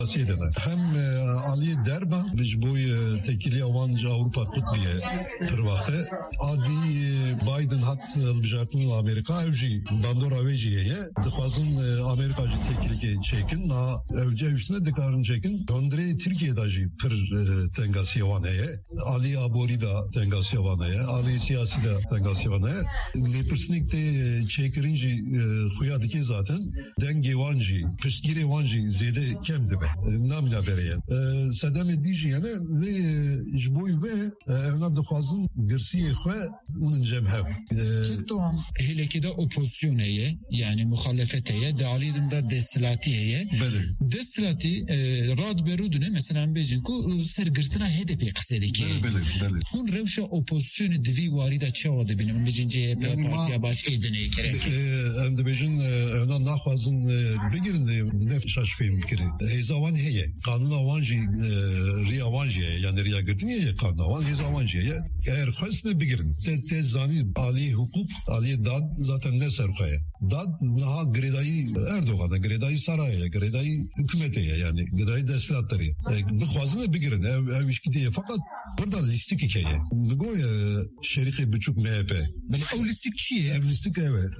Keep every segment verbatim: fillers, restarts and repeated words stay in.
سيدنا هم علي دربا بجبوي تكيلي أوانج أوروبا قطبية تروقته عادي بايدن هات البجارتون الأمريكا أوجي باندورا ويجيه دخوازن أمريكا جي تكيلي شيكن نا أوجي أوجتنا دكارن شيكن أندري تركيا داجي پر تنگاسي وانه علي أبوري دا تنگاسي وانه علي سياسي دا تنگاسي وانه لپرسنيك تي شيكرينجي خويادكي zaten dengi vanji pişkiri vanji zede kemdi be namna beriyen sedem diji yani le jboy ve evna dixwazin girsiye xwe unun cemhev Tamam. Hele ki de opozisyoneye yani muhalefeteye dağılında destilatiye destilati rad berudune mesela bejin ku sergirtina H D P kısedeki hun revşa opozisyonu divi varida çavadı benim bejin C H P partiya başka edene gerek em de bejin evna naxwazin bigirin nef şaşfim kiri hezavan heye kanuna vanji riya vanji yani riya girtiniye kanuna van hezavanji eğer xwesne bigirin te zani ali hukuk ali dad zaten ne serxaya dad naha gredayı Erdoğan'a gredayı saraya gredayı hükümete yani gredayı deslatları bu xwazine bigirin ev ev işkidiye fakat burada listik hikaye goya şeriki buçuk M H P ben o listik çiğ ev listik evet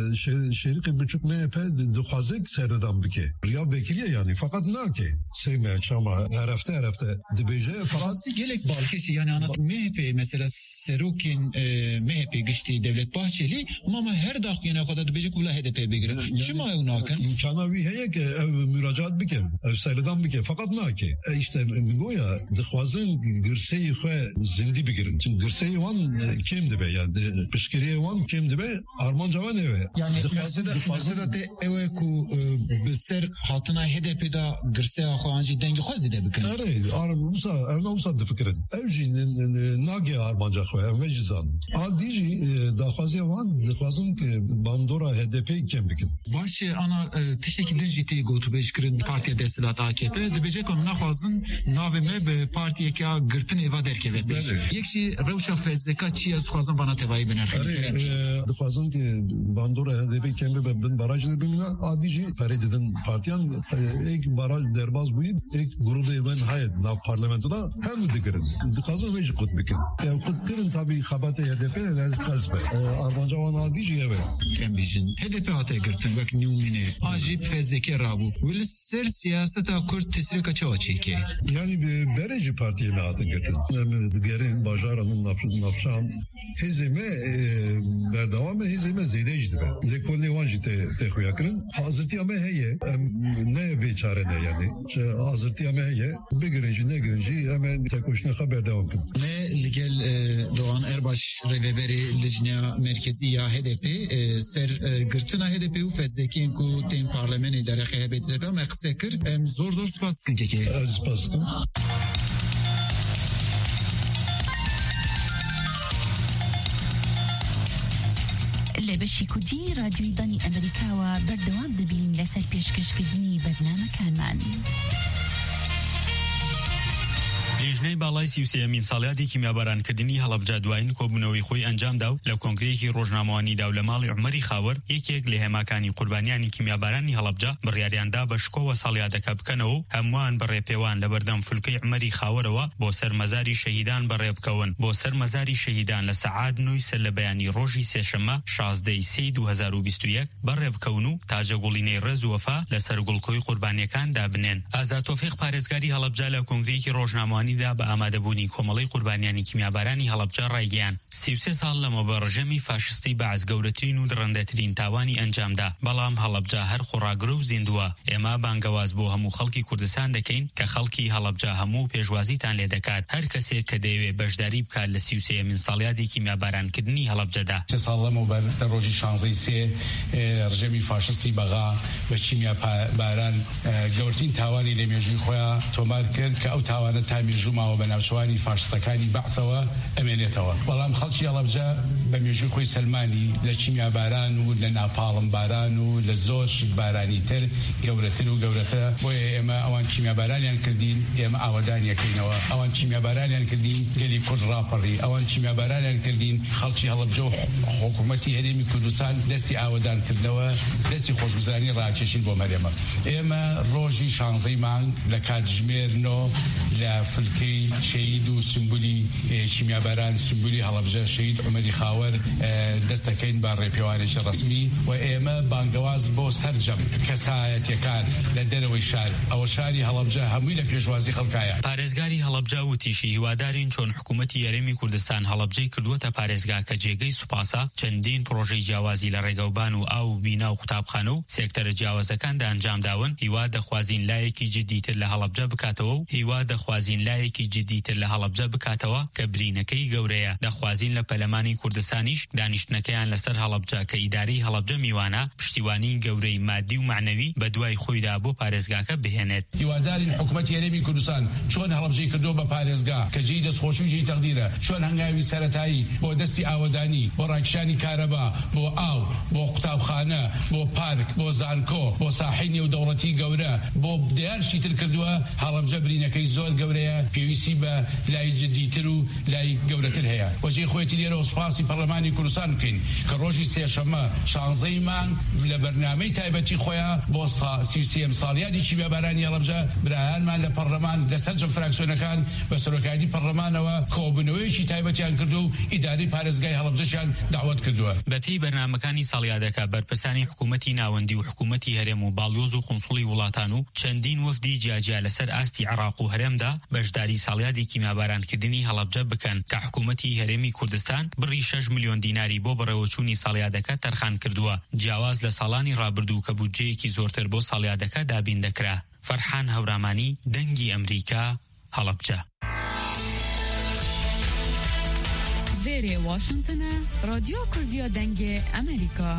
şeriki buçuk M H P duxwazek serdan bike riya vekiliye yani fakat ne ki sevmeye çama her hafta her hafta dibece fakat gelek balkeşi yani ana M H P mesela Serukin M H P geçti Devlet Bahçeli ama her dak yine kadar dibece kula H D P begirin şima unakan imkana vi heye ki ev müracaat bike ev serdan bike fakat ne ki işte goya duxwazin girseyi xwe zindi begirin çünkü girseyi wan kimdi be yani pişkiriye wan kimdi be armanca wan eve yani mesela de eve ku beser hatına H D P'da girse axanji dengi xwaz de bikin evet armusa evna usa de fikrin evjinin nage armanca xwe vecizan adiji daxwazi wan daxwazin ki bandora H D P kim bikin başı ana tişteki dijiti gotu beşkirin partiye destilat A K P de becekon naxwazin naveme be partiye ki girtin eva derkeve yekşi rewşa fezleka çiye xwazin bana tevayı bener daxwazin ki bandora H D P kim be bin barajı bimina adiji peredin partiyan ek baraj derbaz buyi ek grubu ben hayat nav parlamentoda hem dikirin dikazı veci kut bikin ya kut kirin tabi xabate H D P lez kasbe armanca wan adiji eve kembijin H D P hata girtin vek numine ajip fezleke rabu vel ser siyaseta kurt tesrika çavaçike yani bereci partiye ne hata girtin digerin bajaranın nafşan hizime berdavame hizime zeydejdi be lekolne vanji te te xuyakirin hazırtı ama heye ne beçare ne yani hazırtı ama heye bir girinci ne girinci hemen tek hoşuna haber devam kin ne ligel Doğan Erbaş reveveri lijna merkezi ya H D P ser gırtına H D P u fezzekin ku tem parlament idare H D P ama kısekir zor zor spas kin keke spas kin لبشي كودي راديو داني أمريكا وبردوام دبين لسر بيشكش كدني برنامج كمان لیژنەی باڵای سی و سێمین ساڵیادێکی میابارانکردنی هەڵەبجە دوایین کۆبوونەوەی خۆی ئەنجامدا و لە کۆنگرەیەکی ڕۆژنامەوانیدا و لە ماڵی عومەری خاوەر یەکێک لە هێماکانی قوربانیانی کیمیابارانی هەڵەبجە بڕیاریاندا بە شکۆوە ساڵیادەکە بکەنەوە و هەمووان بەڕێپێوان لە بەردەم فولکەی عومەری خاوەرەوە بۆ سەر مەزاری شەهیدان بەڕێ بکەون بۆ سەر مەزاری شەهیدان لە سەعات نۆی سەر لە بەیانی ڕۆژی سێشەممە شازدەی سێی دوو هەزار و بیست و یەک بەڕێ بکەون و تاجەگوڵینەی ڕێز و وەفا لەسەر گوڵکۆی قوربانیەکان دابنێن. ئازاد تۆفیق پارێزگاری هەڵەبجە لە کۆنگرەیەکی ڕۆژنامەوانیدا بە ئامادەبوونی کۆمەڵەی قوربانیانی کیمیابارانی هەڵەبجە ڕایگەیان. سی و سێ ساڵ لەمە بە ڕژەمی فاشستی بەعز گەورەترین و درەندەترین تاوانی ئەنجامدا، بەڵام هەڵەبجە هەر خۆڕاگرە و زیندووە. ئێمە بانگەواز بۆ هەموو خەڵکی کوردستان دەکەین کە خەڵکی هەڵەبجە هەموو پێشوازیتان لێ دەکات. هەر کەسێک کە دەیەوێت بەشداری بکات لە سی و سێمین ساڵیادی کیمیابارانکردنی هەڵەبجەدا. سێ ساڵ لەمەوبەر لە ڕۆژی شانزەی سێ ڕژەمی فاشستی بەغا بە کیمیاباران گەورەترین تاوانی لە مێژووی خۆیان تۆمار کرد کە ئەو تاوانە تا مێژووماوە بە ناوچەوانی فاشستەکانی بەعسەوە ئەمێنێتەوە. بەڵام خەڵکی هەڵەبجە بە مێژووی خۆی سەلمانی لە کیمیاباران و لە ناپاڵم باران و لە زۆر شت بارانی تر گەورەتر و گەورەترە. بۆیە ئێمە ئەوان کیمیا چیمیابارانیان کردین ئێمە ئاوەدانیەکەینەوە ئەوان چیمیابارانیان کردین گەلی کورد ڕاپەڕی ئەوان چیمیابارانیان کردین خەڵکی هەڵەبجە و حکوومەتی هەرێمی کوردستان دەستی ئاوەدانکردنەوە دەستی خۆشگوزاری ڕاکێشین بۆ مەرێمە ئێمە ڕۆژی شانزەی مانگ لە کاتژمێرنەوە لە فلکەی شەهید و سمبولی چیمیاباران سمبولی هەڵەبجە شەهید عومەری خاوەر دەستەکەین با ڕێپێوانێکی ڕسمی و ئێمە بانگەواز بۆ سەرجەم کەسایەتیەکان لە دەرەوەی شار ئەوە شاری هەڵەبجە هەمووی لە پێشوازی خەڵکایە. پارێزگاری هەڵەبجە وتیشی هیوادارین چۆن حکوومەتی یەرێمی کوردستان هەڵەبجەی کردووەتە پارێزگا کە جێگەی سوپاسە چەندین پرۆژەی جیاوازی لە ڕێگەوبان و ئاو و بینا و قوتابخانە و سێکتەرە جیاوازەکاندا ئەنجام داون. هیوا دەخوازین لایەکی جدیتر لە هەڵەبجە بکاتەوە و هیوا دەخوازین لایەکی جدیتر لە هەڵەبجە بکاتەوە کە برینەکەی گەورەیە. دەخوازین لە پەلەمانی کوردستانیش دانیشتنەکەیان لەسەر هەڵەبجە کە ئیدارەی هەڵەبجە میوانە پشتیوانی گەورەی مادی و معنەوی بە دوای خۆیدا بۆ پارێزگاکە بهێنێت. هیوادارین حکوومەتی هەرێمی کوردستان چۆن هەڵەبجەی کردو بە پارێزگا کە جێی دەستخۆشی و جێی تەقدیرە چۆن هەنگاوی سەرەتایی بۆ دەستی ئاوەدانی بۆ ڕاکشانی کارەبا بۆ ئاو بۆ قوتابخانە بۆ پارک بۆ زانکۆ بۆ ساحەی نێودەوڵەتی گەورە بۆ دیارشی تر کردووە. هەڵەبجە برینەکەی زۆر گەورەیە پێویستی بە لای جدیتر و لای گەورەتر هەیە. وەجێی خۆیەتی لێرە و سوپاسی پەرلەمانی کوردستان بکەین کە ڕۆژی سێشەممە شانزەی مانگ لە بەرنامەی تایبەتی خۆیان بۆ سیسیەم ساڵیادی چیمیابارانی هەڵەبجە برایانمان لە پەرلەمان لەسەر جەم فراکسیۆنەکان بە سەرۆکایەتی پەرلەمانەوە کۆبوونەوەیەکی تایبەتیان کردو و ئیداری پارێزگای هەڵەبجەشیان داوەت کردووە. بەپێی بەرنامەکانی ساڵیادەکە بەرپرسانی حکوومەتی ناوەندی و حکوومەتی هەرێم و باڵیۆز و قونسوڵی وڵاتان و چەندین وەفدی جیاجیا لەسەر ئاستی عێراق و هەرێمدا بەشداری ساڵیادی کیمیابارانکردنی هەڵەبجە بکەن کە حکوومەتی هەرێمی کوردستان بڕی شەش ملیۆن دیناری بۆ بەڕێوەچوونی ساڵیادەکە تەرخان کردووە. جیاواز لە ساڵانی ڕابردوو کە بودجەیەکی زۆرتر بۆ ساڵیادەکە دابین دەکرا. فەرحان هەورامانی دەنگی ئەمریکا هەڵەبجە. وێرێ واشنگتنە رادیۆ کوردیا دەنگێ ئەمریکا.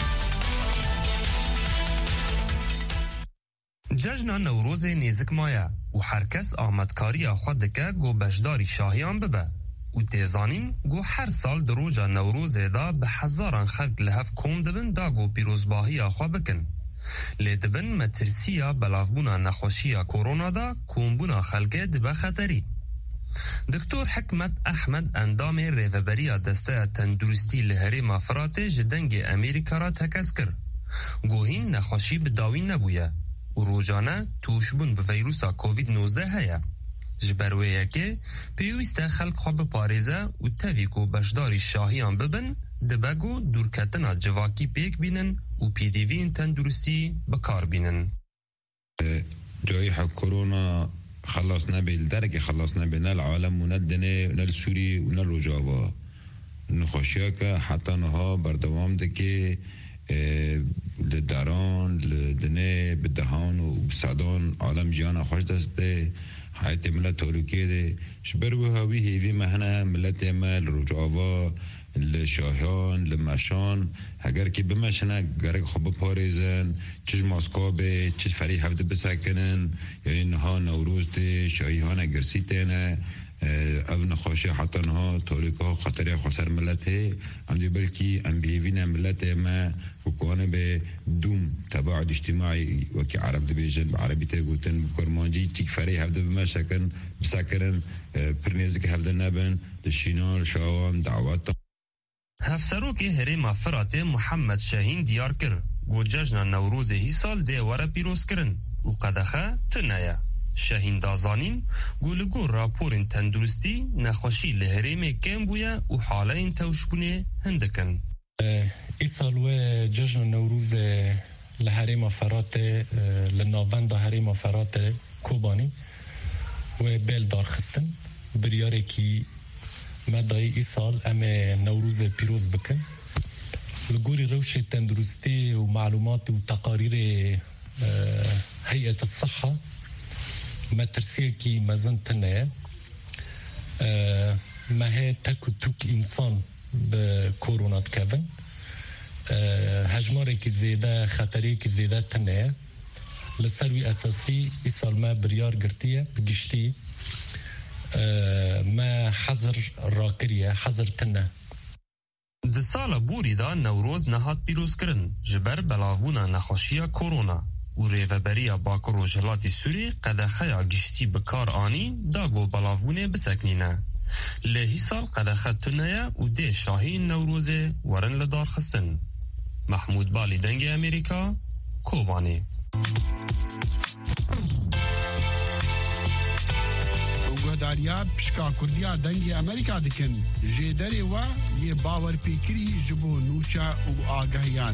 جەژنا نەورۆزê nêzik maye û herkes amadkariya xwe dike got beşdarî şahiyan bibe û têzanîn got her sal di roja Newrozê da bi hezaran xelk li hev kom dibin da got pîrozbahiya xwe bikin. Lê dibin metirsiya belavbûna nexweşiya korona da kombûna xelkê dibe xeterî. Doktor Hikmet Ehmed endamê rêveberiya desteya tenduristî li Herêma Firatê ji dengê Amerîka ra tekez kir. Gohîn nexweşî bi dawî nebûye û rojane tûşbûn bi vîrusa covid nozde heye. Ji ber wê yekê pêwîst e xelk xwe biparêze û tevî ku beşdarî şahiyan bibin dibe got dûrketina civakî pêk bînin û pîdîviyên tenduristî bikar bînin. جائحة كورونا خلصنا بالدرجة خلصنا بنا العالم وندنا ونال سوري ونال رجاوا نخشيك حتى نها بردوام دكي للداران لدني بالدهان وبسعدان عالم جانا خوش دسته حياتي ملت تولوكي دي شبروها ويه في مهنا ملت مال رجاوا لشاهان لمشان اگر که بمشنه گرگ خوب پاریزن چش ماسکابه چش فری هفته بسکنن یا اینها نوروز ده شایهان اگرسی تینه او نخوشه حتی نها تولیکه ها خطری خسر ملته هم دی بلکی ام بیوین ملت ما فکوانه به دوم تباعد اجتماعی وکی عرب ده بیجن عربی ته گوتن کرمانجی چیک فری هفته بمشکن بسکنن پرنیزی که هفته نبن لشینال شاوان دعوات هەفسەرۆکê Herêma Firatê Muhammed Şehîn diyar kir got cejna Newrozê hî sal dê were pîrozkirin û qedexe tune ye. Şehîn dazanîn got li gor raporên tenduristî nexweşî li Herêmê kêm bûye û haleyên tewşbûnê hindikin. Îsal wê cejna Newrozê li Herêma Firatê li navenda Herêma Firatê Kobanî wê bêl darxistin biryarekî مدای ایسال امه نوروز پیروز بکن لگوری روش تندرستی و معلومات و تقاریر هیئت الصحة مترسیه کی مزن تنه مه تک و تک انسان به کورونات کبن هجماره کی زیده خطری کی زیده تنه لسروی اساسی ایسال ما بریار گرتیه بگشتی ما حظر راکریه حظر تنه. د سالا بوری دا نوروز نهات پیروز کرن جبر بلاغونا نخوشیه کورونا و ریوبریا باکر و جلاتی سوری قدخه گشتی بکار آنی داگو بلاوونه بسکنینه. لهی سال قدخه تنه و ده شاهین نوروزه ورن لدار خستن. محمود بالی دنگ امریکا، کوبانی. گهداریا پشکا کردیا دنگ امریکا دکن جدری و یه باور پیکری جبو نوچا و آگاهیان.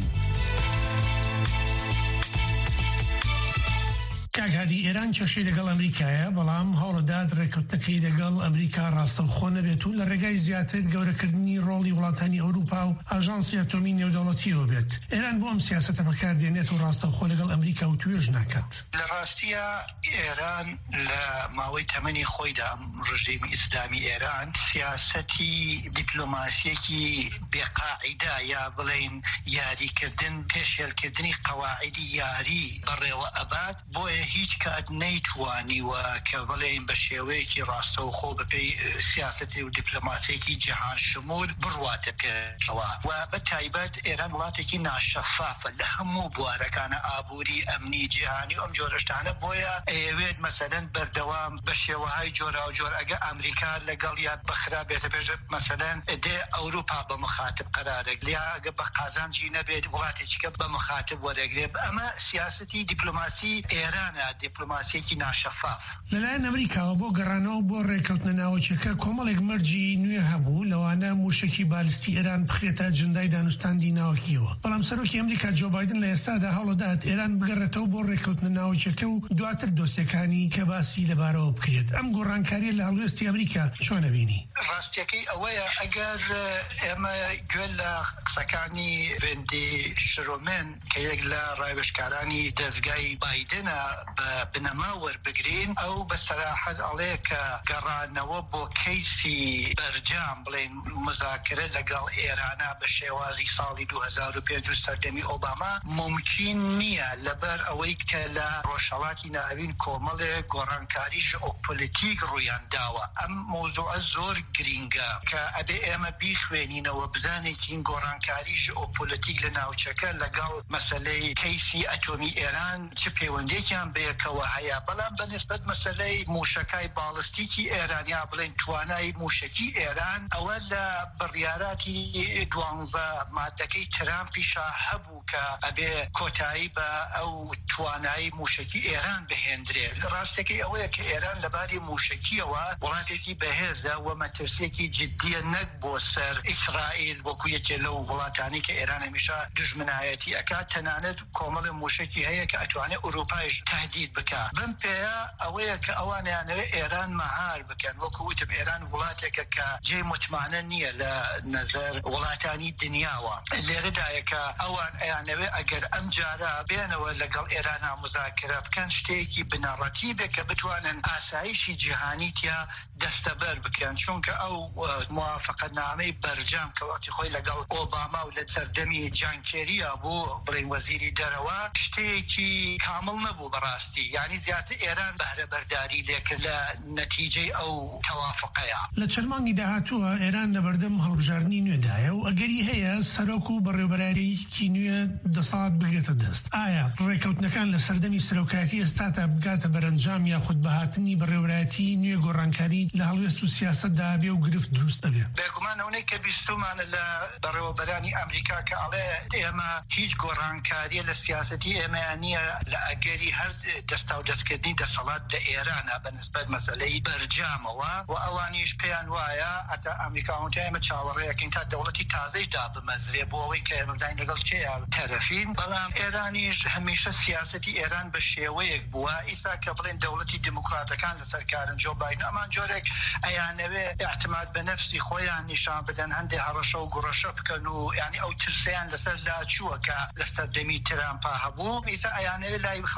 کاگهادی ایران کێشەی لەگەڵ ئەمریکایە بەڵام هەوڵەدات ڕێکەوتنەکەی لەگەڵ ئەمریکا ڕاستەوخۆ نەبێت و لە ڕێگای زیاتر گەورەکردنی ڕۆڵی وڵاتانی ئەوروپا و ئاژانسی ئەتۆمی نێودەوڵەتیەوە بێت. ئێران بۆ ئەم سیاسەتە بەکاردێنێت و ڕاستەوخۆ لەگەڵ ئەمریکا و توێژ ناکات. لە ڕاستیە ئێران لە ماوەی تەمەنی خۆیدا ڕژیمی ئیسلامی ئێران سیاسەتی دیپلۆماسیەکی بێقاعیدا یا بڵێن یاریکردن پێشێلکردنی قەواعیدی یاری بەڕێوە ئەبات بۆیە هیچ کات نەیتوانیوە کە بڵێن بە شێوەیەکی ڕاستەوخۆ بەپێی سیاسەتی و دیپلۆماسیەکی جیهان شمول بڕواتە پێشەوە و بە تایبەت ئێران وڵاتێکی ناشەفافە لە هەموو بوارەکانە ئابووری ئەمنی جیهانی و ئەم جۆرەشتانە بۆیە ئەیەوێت مەسەلەن بەردەوام بە شێوەهای جۆرا و جۆر ئەگە ئەمریکا لەگەڵ یا بەخرا بێتە پێش مەسەلەن دێ ئەوروپا بە مخاتب قەرارێک یا ئەگە بە قازانجی نەبێت وڵاتێکی کە بە مخاتب وەرەگرێت ئەمە سیاسەتی دیپلۆماسی ئێرانە دیپلۆماسیەکی ناشەفاف. لەلایەن ئەمریکاوە بۆ گەڕانەوە بۆ ڕێکەوتنە ناوچەکە کۆمەڵێک مەرجی نوێ هەبوو لەوانە موشکی بالیستی ئێران بخرێتە جندای دانوستاندی ناوەکیەوە. بەڵام سەرۆکی ئەمریکا جۆ بایدن لە ئێستادا هەوڵەدات ئێران بگەڕێتەوە بۆ ڕێکەوتنە ناوچەکە و دواتر دۆسیەکانی کە باسی لەبارەوە بکرێت. ئەم گۆڕانکاریە لە هەڵوێستی ئەمریکا چۆنە بینی؟ ڕاستیەکەی ئەوەیە ئەگەر ئێمە گوێ لە قسەکانی ڤێندی شرۆمێن کە یەک لە ڕایوێژکارانی دەستگای بایدنە بە بنەما وەربگرین ئەو بە سەراحەت ئەڵێ کە گەڕانەوە بۆ کەیسی بەرجام بڵێن مذاکرە لەگەڵ ئێرانە بە شێوازی ساڵی دوو هەزار و پێنج و سەردەمی ئۆباما ممکن نییە لەبەر ئەوەی کە لە ڕۆژهەڵاتی ناوین کۆمەڵێک گۆڕانکاری ژئۆپۆلیتیک ڕوویان داوە. ئەم مۆزوعە زۆر گرینگە کە ئەبێ ئێمە بیخوێنینەوە بزانێکین گۆڕانکاری ژئۆپۆلیتیک لە ناوچەکە لەگەڵ مەسەلەی کەیسی ئەتۆمی ئێران چ پەیوەندێکیان بەیەکەوە هەیە بەڵام بەنسبەت مەسەلەی موشەکای باڵستیکی ئێرانیا بڵێن توانای موشکی ئێران ئەوە لە بڕیاراتی دوانزە مادەکەی ترامپیشا هەبوو کە ئەبێ کۆتایی بە ئەو توانایی موشکی ئێران بهێندرێت. ڕاستەکەی ئەوەیە کە ئێران لەباری موشکیەوە وڵاتێکی بەهێزە و مەترسێکی جددیە نەک بۆ سەر ئیسرائیل وەکو یەکێ لەو وڵاتانی کە ئێران هەمیشە دژمنایەتی ئەکات تەنانەت کۆمەڵی موشکی هەیە کە ئەتوانێت ئوروپایش تهدید بکە. بم پێەیە ئەوەیە کە ئەوانیانەوێت ئێران مەهار بکەن وەکو وتم ئێران وڵاتێکە کە جێ متمانە نییە لە نەزەر وڵاتانی دنیاوە. لێرەدایە کە ئەوان ئەیانەوێت ئەگەر ئەم جارە بێنەوە لەگەڵ ئێرانە مذاکرە بکەن شتێکی بنەڕەتی بێ کە بتوانن ئاسایشی جیهانی تیا دەستەبەر بکەن چونکە ئەو موافقەتنامەی بەرجام کە وەختی خۆی لەگەڵ ئۆباما و لە سەردەمی جانکێریە بوو بڵێن وەزیری دەرەوە شتێکی کامل نەبوو بەڕاستی یعنی زیاتر ئێران بەهرە بەرداری لێکرد لە نەتیجەی ئەو تەوافقەیە. لە چەرمانگی داهاتووە ئێران لە بەردەم هەڵبژاردننی نوێدایە و ئەگەری هەیە سەرۆک و بەڕێوەبەرایەتێکی نوێ دەسەڵات بگرێتە دەست. ئایا ڕێکەوتنەکان لە سەردەمی سەرۆکایەتی ئێستاتا بگاتە بەرەنجام یاخود بەهاتنی بەڕێوەبەرایەتی نوێ گۆڕانکاری لە هەڵوێست و سیاسەتدا بێ و گرفت دروست دەبێ؟ بێگومان ئەوەی کە بیستومانە لە بەڕێوەبەرانی ئەمریکا کە ئەڵێ ئێمە هیچ گۆڕانکاریە لە سیاسەتی ئێمەیان نییە لە ئەگەری هەر دەستا و دەستکردنی دەسەڵات لە ئێرانە بەنسبەت مەسەلەی بەرجامەوە و ئەوانیش پێیان وایە ئەتا ئەمریکا هەموو ئێمە چاوەڕێیەکەین تا دەوڵەتی تازەیشدا بمەزرێ بۆ ئەوەی کە ئێمە بزانین لەگەڵ کێیە تەرەفین. بەڵام ئێرانیش هەمیشە سیاسەتی ئێران بە شێوەیەک بووە ئیسا کە بڵێن دەوڵەتی دیموکراتەکان لەسەر کارن جۆ بایدن ئەمان جۆرێک ئەیانەوێ اعتماد بە نەفسی خۆیان نیشان بدەن هەندێک هەڕەشە و گوڕەشە بکەن و یعنی ئەو ترسیان لەسەر لاچووە کە لە سەردەمی ترامپا هەبوو ئیسا ئەیانەوێ لای خەڵکی خۆیان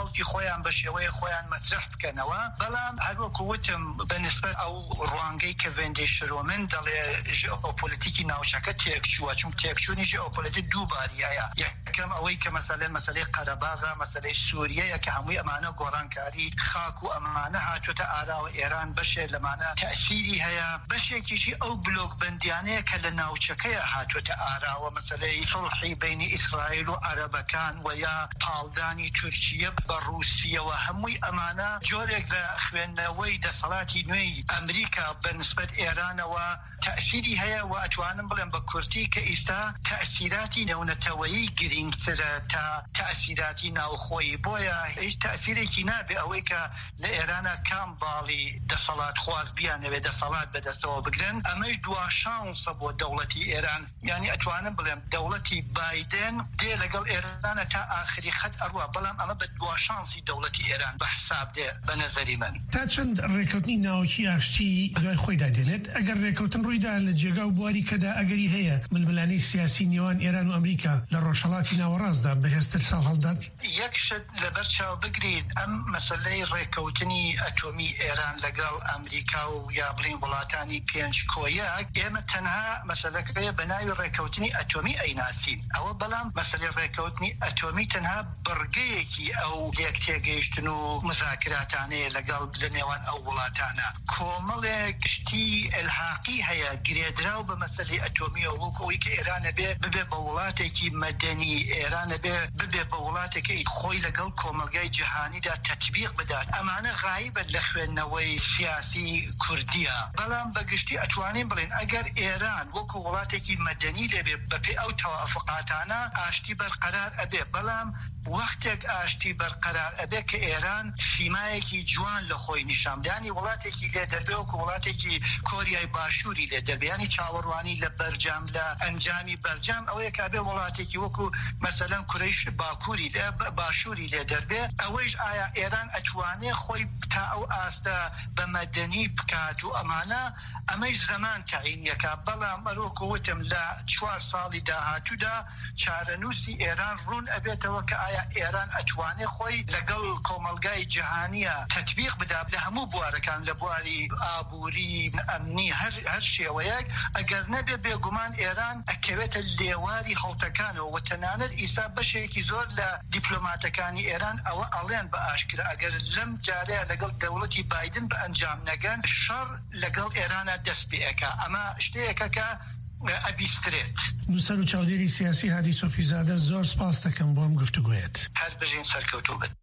خۆیان بە شێوەیە خۆیان مەطرح بکەنەوە بەڵام هەروەکو وتم بەنسبەت ئەو ڕوانگەی کە ڤێندی شرۆمن دەڵێ ژئۆپۆلیتیکی ناوچەکە تێکچووە چون تێکچوونی ژئۆپۆلیتیک دوو باریایە یەکەم ئەوەی کە مەسەلەن مەسەلەی قەرەباغا مەسەلەی سووریەیە کە هەمووی ئەمانە گۆڕانکاری خاک و ئەمانە هاتوۆتە ئاراوە ئێران بەشێ لەمانە تەئسیری هەیە بەشێکیشی ئەو بلۆک بەندیانەیە کە لە ناوچەکەیە هاتوۆتە ئاراوە مەسەلەی سڵحی بینی ئیسرائیل و عەرەبەکان و یا پاڵدانی تورکیە بە رووسیەوە هەمووی ئەمانە جۆرێک لە خوێندنەوەی دەسەڵاتی نوێی ئەمریکا بەنسبەت ئێرانەوە تەئسیری هەیە و ئەتوانم بڵێم بە کورتی کە ئیستا تەئسیراتی نێونەتەوەیی گرنگترە تا تەئسیراتی ناوخۆیی بۆیە هیچ تەئسیرێکی نابێ ئەوەی کە لە ئێرانە کام باڵی دەسەڵات خواست بیانەوێ دەسەڵات بەدەستەوە بگرن ئەمەش دوا شانسە بۆ دەوڵەتی ئێران یعنی ئەتوانم بڵێم دەوڵەتی بایدن دێ لەگەڵ ئێرانە تا ئاخری خەت ئەروە بەڵام ئەمە بە دوا شانسی دەوڵەتی ئێران بە حساب دێ بە نەزەری من تا چەند ڕێکەوتنی ناوکی ئاشتی دوای خۆی دادێنێت ئەگەر ڕێکەوتن ڕوویدا لە جێگا و بواری کەدا ئەگەری هەیە ململانەی سیاسی نێوان ئێران و ئەمریکا لە ڕۆژهەڵاتی ناوەڕاستدا بەهێزتر ساڵ هەڵدات یەک شت لەبەر چاو بگرین ئەم مەسەلەی ڕێکەوتنی ئەتۆمی ئێران لەگەڵ ئەمریکا و یا بڵین وڵاتانی پێنج کۆیەک ئێمە تەنها مەسەلەکەیە بە ناوی ڕێکەوتنی ئەتۆمی ئەیناسین ئەوە بەڵام مەسەلەی ڕێکەوتنی ئەتۆمی تەنها بڕگەیەکی ئەو لێک تێگەیشتن و مذاکراتانەیە لەگەڵ لە نێوان ئەو وڵاتانە کۆمەڵێک شتی ئەلحاقی هەیە گرێدراو بە مەسەلەی ئەتۆمیەوە وەکەوەی کە ئێرانە بێ ببێ بە وڵاتێکی مەدەنی ئێرانە بێ ببێ بە وڵاتێکی خۆی لەگەڵ کۆمەلگای جیهانیدا تەطبیق بدات ئەمانە غایبن لە خوێندنەوەی سیاسی کوردیە بەڵام بەگشتی ئەتوانین بڵێن ئەگەر ئێران وەکو وڵاتێکی مەدەنی لێبێ بەپێ ئەو تەوافقاتانە ئاشتی بەرقەرار ئەبێ بەڵام وەختێک ئاشتی بەرقەرار ئەبێ کە ئێران سیمایەکی جوان لە خۆی نیشاندانی وڵاتێکی لێ دەربێ وەکو وڵاتێکی کۆریای باشووری لێ دەربێ چاوەڕوانی لە بەرجام لە ئەنجامی بەرجام ئەوەیە کابێ وڵاتێکی وەکو مەسەلەن کوڕیش باکووری لێ باشووری لێ دەربێ ئەوەیش ئایا ئێران ئەتوانێ خۆی تا ئەو ئاستە بە مەدەنی بکات و ئەمانە ئەمەش زەمان تەعینیەکە بەڵام ئەروەکو وتم لە چوار ساڵی داهاتوودا چارەنووسی ئێران ڕوون ئەبێتەوە کە ئایا ئێران ئەتوانێ خۆی لەگەڵ کۆمەلگای جیهانیە تەطبیق بدات لە هەموو بوارەکان لە بواری ئابووری ئەمنی هەر شێوەیەک ئەگەر نەبێ بێگومان ئێران ئەکەوێتە لێواری هەڵتەکانەوە و تەنانەت ئیسا بەشێکی زۆر لە دیپلۆماتەکانی ئێران ئەوە ئەڵێن بە ئاشکرا ئەگەر لەم جارەیە لەگەڵ دەوڵەتی بایدن بە ئەنجام نەگەن شەڕ لەگەڵ ئێرانە دەست پێەکە ئەمە شتەیەکە کە ئەبیسترێت نووسەر و چاودێری سیاسی هادی سۆفیزادە زۆر سپاس دەکەم بۆ ئەم گفتوگویەت هەر بژین سەرکەوتوو بێت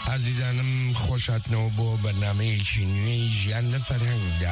عزیزانم خۆشاتنەوە بۆ بەرنامەیەکی نوێی ژیان لە فەرهەنگدا.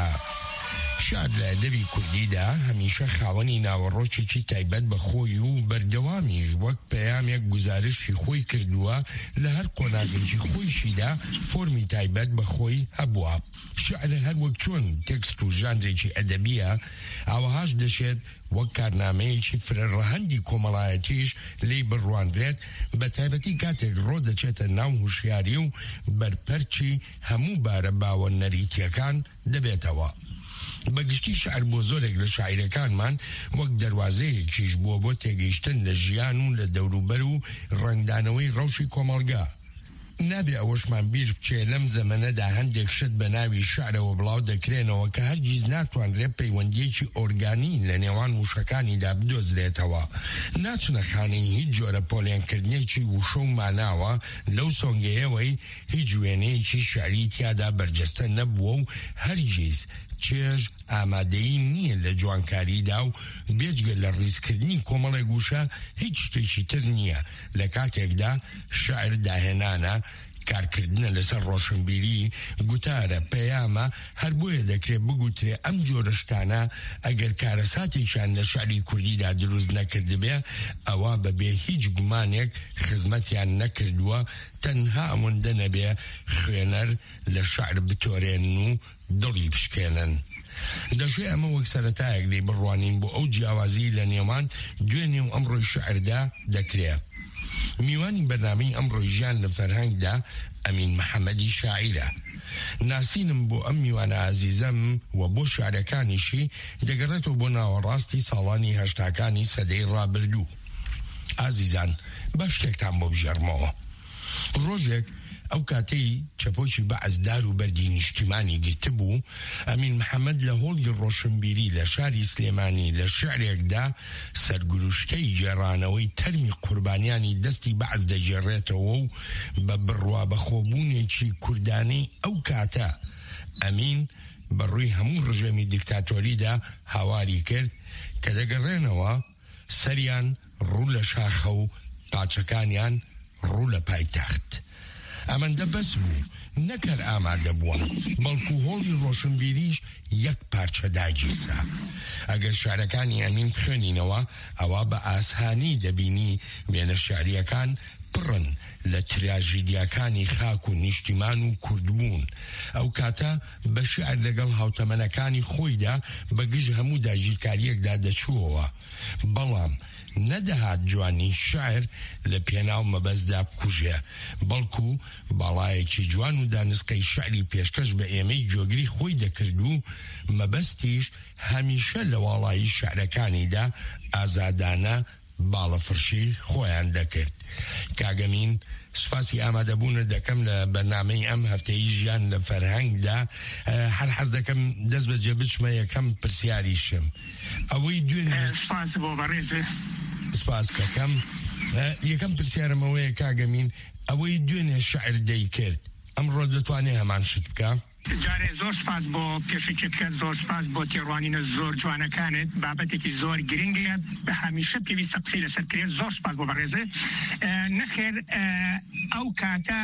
شار لە ئەدەبی کوردیدا هەمیشە خاوەنی ناوەڕۆکێکی تایبەت بە خۆی و بەردەوامیش وەک پەیامێک گزارشی خۆی کردووە لە هەر قۆناغێکی خۆیشیدا فۆرمی تایبەت بە خۆی هەبووە. شعر هەر وەک چۆن تێکست و ژانرێکی ئەدەبیە ئاوەهاش دەشێت وەک کارنامەیەکی فرەڕەهەندی کۆمەڵایەتیش لێی بڕوانرێت بە تایبەتی کاتێک ڕۆ دەچێتە ناو هوشیاری و بەرپەرچی هەموو بارە باوە نەریتیەکان دەبێتەوە. بەگشتی شعر بۆ زۆرێک لە شاعیرەکانمان وەک دەواازەیەکیش بووە بۆ تێگەیشتن لە ژیان و لە دەوروبەر و ڕنگدانەوەی ڕەوشی کۆمەڵگا. نابێ ئەوەشمان بیر بچێ لەم زەمەنەدا هەندێک شت بە ناوی شعرەوە بڵاو دەکرێنەوە کە هەرگیز ناتوانرێت پەیوەندیەکی ئۆرگانین لە نێوان وشەکانیدا بدۆزرێتەوە. ناچنە خانەی هیچ جۆرە پۆلێنکردنێکی وشە و ماناوە لەو سۆنگەیەوەی هیچ وێنەیەکی شعری تیادا بەرجەستە نەبووە و هەرگیز چێژ ئامادەیی نییە لە جوانکاریدا و بێجگە لە ڕیزکردنی کۆمەڵی گوشە هیچ شتێکی تر نییە لە کاتێکدا شاعر داهێنانە کارکردنە لەسەر ڕۆشنبیری گوتارە پەیامە هەر بۆیە دەکرێت بگوترێ ئەم جۆرە شتانە ئەگەر کارەساتێکیان لە شعری کوردیدا دروست نەکردبێ ئەوە بەبێ هیچ گومانێک خزمەتیان نەکردووە تەنها ئەوەندە نەبێ خوێنەر لە شعر بتۆرێن و دڵی بشکێنن. دەژێ ئەمە وەک سەرەتایەک لێ بڕوانین بۆ ئەو جیاوازی لە نێوان دوێنێ و ئەمڕۆی شعردا دەکرێت. میوانی بەرنامەی ئەمڕۆی ژیان لە فەرهەنگدا ئەمین محەممەدی شاعیرە. ناسینم بۆ ئەم میوانە عزیزەم و بۆ شارەکانیشی دەگەڕێتەوە بۆ ناوەڕاستی ساڵانی هەشتاکانی سەدەی ڕابردوو. ئازیزان بە شتێکتان بۆ بژێڕمەوە. ڕۆژێک ئەو کاتەی چەپۆکی بەعزدار و بەردی نیشتیمانی گرتبوو ئەمین محەممەد لە هۆڵی ڕۆشنبیری لە شاری سلێمانی لە شعرێکدا سەرگروشتەی جێڕانەوەی تەرمی قوربانیانی دەستی بەعز دەجێڕێتەوە و بە بڕوا بەخۆبوونێکی کوردانەی ئەو کاتە ئەمین بەڕووی هەموو ڕژەمی دیکتاتۆریدا هاواری کرد کە دەگەڕێنەوە سەریان ڕوو لە شاخە و قاچەکانیان ڕوو لە پایتەخت. ئەمەندە بەس بوو نەکەر ئامادە بووە بەڵکو هۆڵی ڕۆشنبیریش یەک پارچە داگیرسا. ئەگەر شارەکانی ئەمین بخوێنینەوە ئەوە بە ئاسانی دەبینی وێنە شاریەکان پڕن لە تراژیدیاکانی خاک و نیشتیمان و کوردبوون. ئەو کاتە بە شعر لەگەڵ هاوتەمەنەکانی خۆیدا بەگژ هەموو داگیرکاریەکدا دەچووەوە. بەڵام نەدەهات جوانی شاعر لە پێناو مەبەستدا بکوژێ بەڵکو باڵایەکی جوان و دانسقەی شعری پێشکەش بە ئێمەی جۆگری خۆی دەکرد و مەبەستیش هەمیشە لە واڵایی شعرەکانیدا ئازادانە باڵەفرشی خۆیان دەکرد. کاگەمین سپاسی ئامادەبوونە دەکەم لە بەرنامەی ئەم هەفتەی ژیان لە فەرهەنگدا. هەر حەز دەکەم دەست بەجێ بچمە یەکەم پرسیاریشم ئەوەی دوێنێ سپاس بۆ بەڕێزە سپاس کەکەم. یەکەم پرسیارمەوەیە کاگەمین ئەوەی دوێنێ شعر دەیکرد ئەمڕۆ دەتوانێت هەمان شت بکە؟ جارێ زۆر سپاس بۆ پێشەکەت کرد، زۆر سپاس بۆ تێڕوانینە زۆر جوانەکانت، بابەتێکی زۆر گرنگە بە هەمیشە پێویستە قسەی لەسەر کرێت. زۆر سپاس بۆ بەڕێزە. نەخێر ئەو کاتە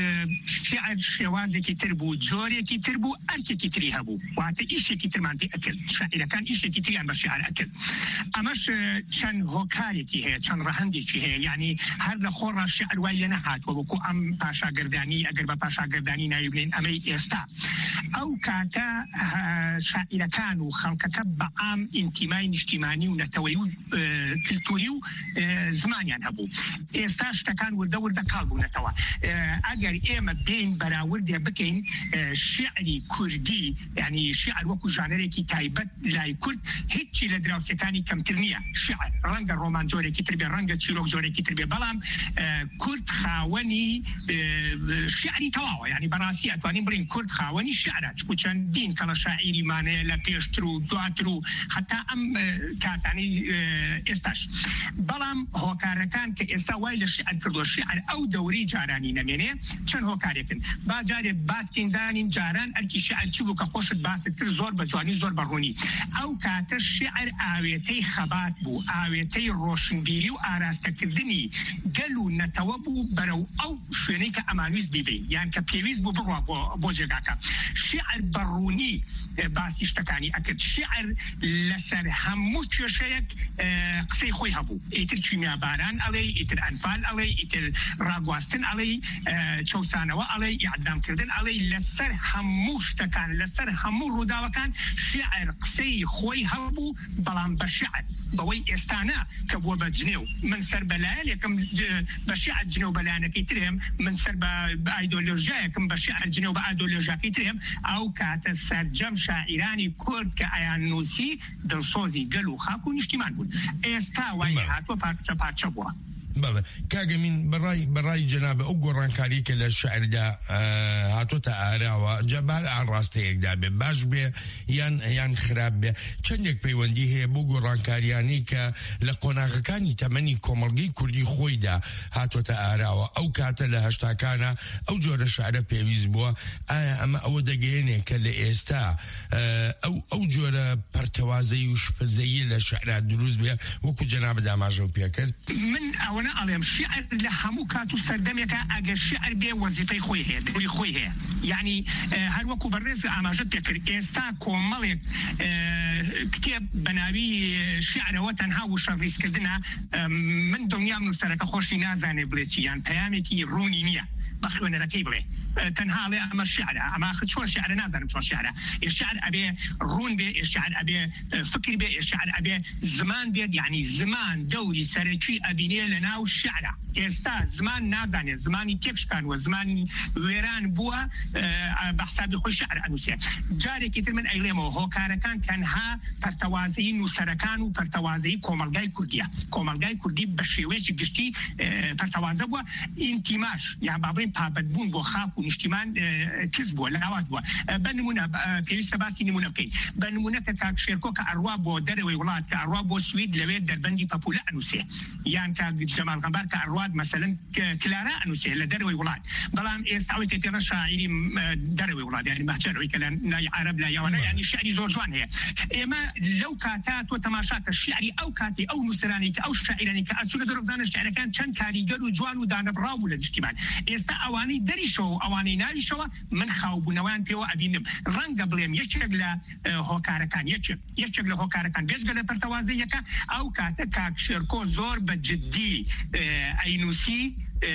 شعر شێوازێکی تر بوو، جۆرێکی تر بوو، ئەرکێکی تری هەبوو، واتە ئیشێکی ترمان پێ ئەکرد، شاعیرەکان ئیشێکی تریان بە شیعر ئەکرد. ئەمەش چەند هۆکارێکی هەیە، چەند ڕەهەندێکی هەیە، یعنی هەر لە خۆڕا شیعر وای لێ نەهاتوە وەکو ئەم پاشاگردانی ئەگەر بە پاشاگردانی ناوی بنین ئەمەی ئێستا. ئەو کاتە شاعیرەکان و خەڵکەکە بە عام ئینتیمای نیشتیمانی و نەتەوەی و کلتوری و زمانیان هەبوو. ئێستا شتەکان وردە وردە کاڵ بوونەتەوە. ئەگەر ئێمە بین بەراوردێ بکەین شعری کوردی، یعنی شعر وەکو ژانەرێکی تایبەت لای کورد هیچی لە دراوسەکانی کەمتر نییە. شعر ڕەنگە ڕۆمان جۆرێکی تر بێ، ڕەنگە چیرۆک جۆرێکی تر بێ، بەڵام کورد خاوەنی شعری تەواوە. یعنی بەڕاستی ئەتوانین بڵین کورد خاوەنی شعرات وچەندین کەڵە شاعیریمانەیە لە پێشتر و دواتر و حتا ئەم کاتانی ئێستاش بەڵام هۆکارەکان کە ئێستا وای لە شعر کردووە شعر ئەو دەوری جارانی نەمێنێ چەند هۆکارێکن با جارێ باسکین زانین جاران ئەرکی شعر چی بوو کە خۆشت باست کرد زۆر بە جوانی زۆر بەڕوونی ئەو کاتە شعر ئاوێتەی خەبات بوو ئاوێتەی ڕۆشنبیری و ئاراستەکردنی گەل و نەتەوە بوو بەرەو ئەو شوێنەی کە ئەمانویست بیبێ یان کە پێویست بوو بڕوا بۆ جێگاکە شعر بەڕوونی باسی شتەکانی ئەکرد شعر لەسەر هەموو کێشەیەک قسەی خۆی هەبوو ئیتر کیمیا باران ئەڵێ ئیتر ئەنفال ئەڵێ ئیتر ڕاگواستن ئەڵێ چەوسانەوە ئەڵێ ئیعدامکردن ئەڵێ لەسەر هەموو شتەکان لەسەر هەموو ڕووداوەکان شعر قسەی خۆی هەبوو بەڵام بە شعر بەوەی ئێستانە کە بووە بە جنێو من سەر بەلایەن یەکەم بە شعر جنێو بەلایەنەکەی ترێم من سەر بە ئایدۆلۆژیایەکەم بە شعر جنێو بە ئایدۆلۆژیاکەی ترێم ئەو کاتە سەرجەم شاعیرانی کورد کە ئەیان نووسی دڵسۆزی گەل و خاک و نیشتیمان بوون ئێستا وای هاتووە پارچە پارچە بووە بەڵێ کاگەمین بەڕای بەڕای جەنابە ئەو گۆڕانکاری کە لە شعردا هاتۆتە ئاراوە جەبار ئاڕاستەیەکدا بێ باش بێ یان یان خراپ بێ چەندێک پەیوەندی هەیە بۆ گۆڕانکاریانی کە لە قۆناغەکانی تەمەنی کۆمەڵگەی کوردی خۆیدا هاتۆتە ئاراوە ئەو کاتە لە هەشتاکانە ئەو جۆرە شعرە پێویست بووە ئایا ئەمە ئەوە دەگەیەنێ کە لە ئێستا ئەو ئەو جۆرە پەرتەوازەی و شپرزەیی لە شعرا دروست بێ وەکو جەنابە داماژە و پێکرد من ئەوە ئەڵێم شعر لە هەموو کات و سەردەمێکە ئەگەر شعر بێ وەزیفەی خۆی هەیە دەوری خۆی هەیە یعنی هەر وەکو بەڕێز ئاماژەت پێکرد ئێستا کۆمەڵێک کتێب بەناوی شعرەوە تەنها و شەڕیزکردنە من دڵنیام نووسەرەکە خۆشی نازانێ بڵێ چی یان پەیامێکی ڕوونی نییە بە خوێنەرەکەی بڵێ تەنها لێ ئەمە شعرە ئەمە چۆن شعرە نازانم چۆن شعرە شعر ئەبێ ڕوون بێ شعر ئەبێ فکر بێ شعر ئەبێ زمان بێت یعنی زمان دەوری سەرەکی ئەبینێ لە ناو شعرە ئێستا زمان نازانێت زمانی تێکشکانوە زمانی وێران بووە بە حسابی خۆی شعر ئەنووسێت جارێکی تر من ئەیڵێمەوە هۆکارەکان تەنها پەرتەوازەی نووسەرەکان و پەرتەوازەی کۆمەلگای کوردیە کۆمەلگای کوردی بە شێوەیەکی گشتی پەرتەوازە بووە ئینتیماش یان بابڵین پابەتبوون بۆ خاک و نیشتیمان کەس بووە لاواز بووە بە نمونە پێویستە باسی نمونە بکەین بە نمونە کە کاک شێرکۆ کە ئەڕوا بۆ دەرەوەی وڵات کە ئەڕوا بۆ سوید لەوێ دەربەندی پەپولە ئەنووسێ یان کاک جەمال غەمبار کە ئەڕوا مثلا کلارا ئەنووسێ لە دەرەوەی وڵات بەڵام ئێستا ئەوەی پێڵە شاعیری دەرەوەی وڵات یعنی مەهجەرەوەی کە لای عەرەب لای ئەوانە یعنی شعری زۆر جوان هەیە ئێمە لەو کاتا تۆ تەماشا کە شعری ئەو کاتی ئەو نووسرانی کە ئەو شاعیرانی کە ئەچوونە دەرەوە بزانە شعرەکان چەند کاریگەر و جوان و دانەبڕاو بوو لە نیشتیمان ئێستا ئەوانەی دەریشەوە ئەوانەی ناویشەوە من خاوبوونەوەیان پێوە ئەبینم ڕەنگە بڵێم یەکێک لە هۆکارەکان یەکێک یەکێک لە هۆکارەکان بێژگە لە پەرتەوازەیەکە ئەو کاتە کاک شێرکۆ زۆر بە جددی ئەینووسی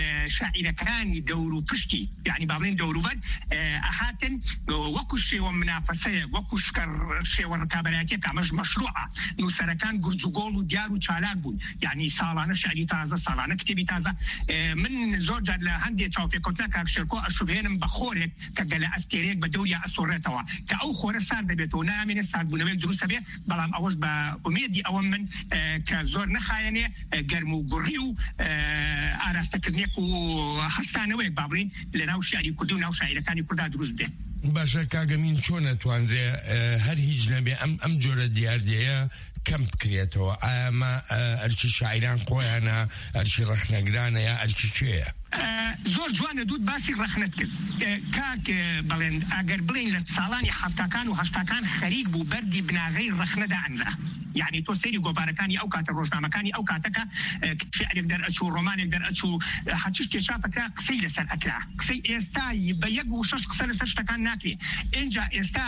شاعیرەکانی دەور و پشتی یعنی بابڵین دەوروبەر ئەهاتن وەکو شێوە منافەسەیە وەکو شکەر شێوە ڕکابەرایەتێک ئەمەش مەشروعە نووسەرەکان گورج و گۆڵ و دیار و چالاک بوون یعنی ساڵانە شعری تازە ساڵانە کتێبی تازە من زۆر جار لە هەندێک چاوپێکەوتنا کاک شێرکۆ ئەشوبهێنم بە خۆرێک کە گەلە ئەستێرێک بە دەوریا ئەسۆڕێتەوە کە ئەو خۆرە سار دەبێتەوە نامێنێ ساردبوونەوەی دروستە بێ بەڵام ئەوەش بە ئومێدی ئەوە من کە زۆر نەخایەنێ گەرم و گوڕی و ئاراستەکردنێک و هەستانەوەیەک بابڕین لە ناو شعری کوردی و ناو شاعیرەکانی کووردا دروست بێت باشە کاگەمین چۆن ئەتوانرێ هەر هیچ نەبێ ئەم ئەم جۆرە دیاردەیە کەم بکرێتەوە ئەمە ئەرکی شاعیران خۆیانە ئەرکی ڕەخنەگرانە یا ئەرکی کوێیە زۆر جوانە دوود باسی ڕەخنت کرد کاک بڵێن ئەگەر بڵین لە ساڵانی حەفتاکان و هەشتاکان خەریک بوو بەردی بناغەی ڕەخنەدا ئەنرا یعنی تۆ سەیری گۆڤارەکانی ئەو کاتە ڕۆژنامەکانی ئەو کاتەکە شعرێک دەرئەچوو ڕۆمانێک دەرئەچوو هەچیش کێشاپەکرا قسەی لەسەر ئەکرا قسەی ئێستای بە یەک و شەش قسە لەسەر شتەکان ناکرێ ئینجا ئێستا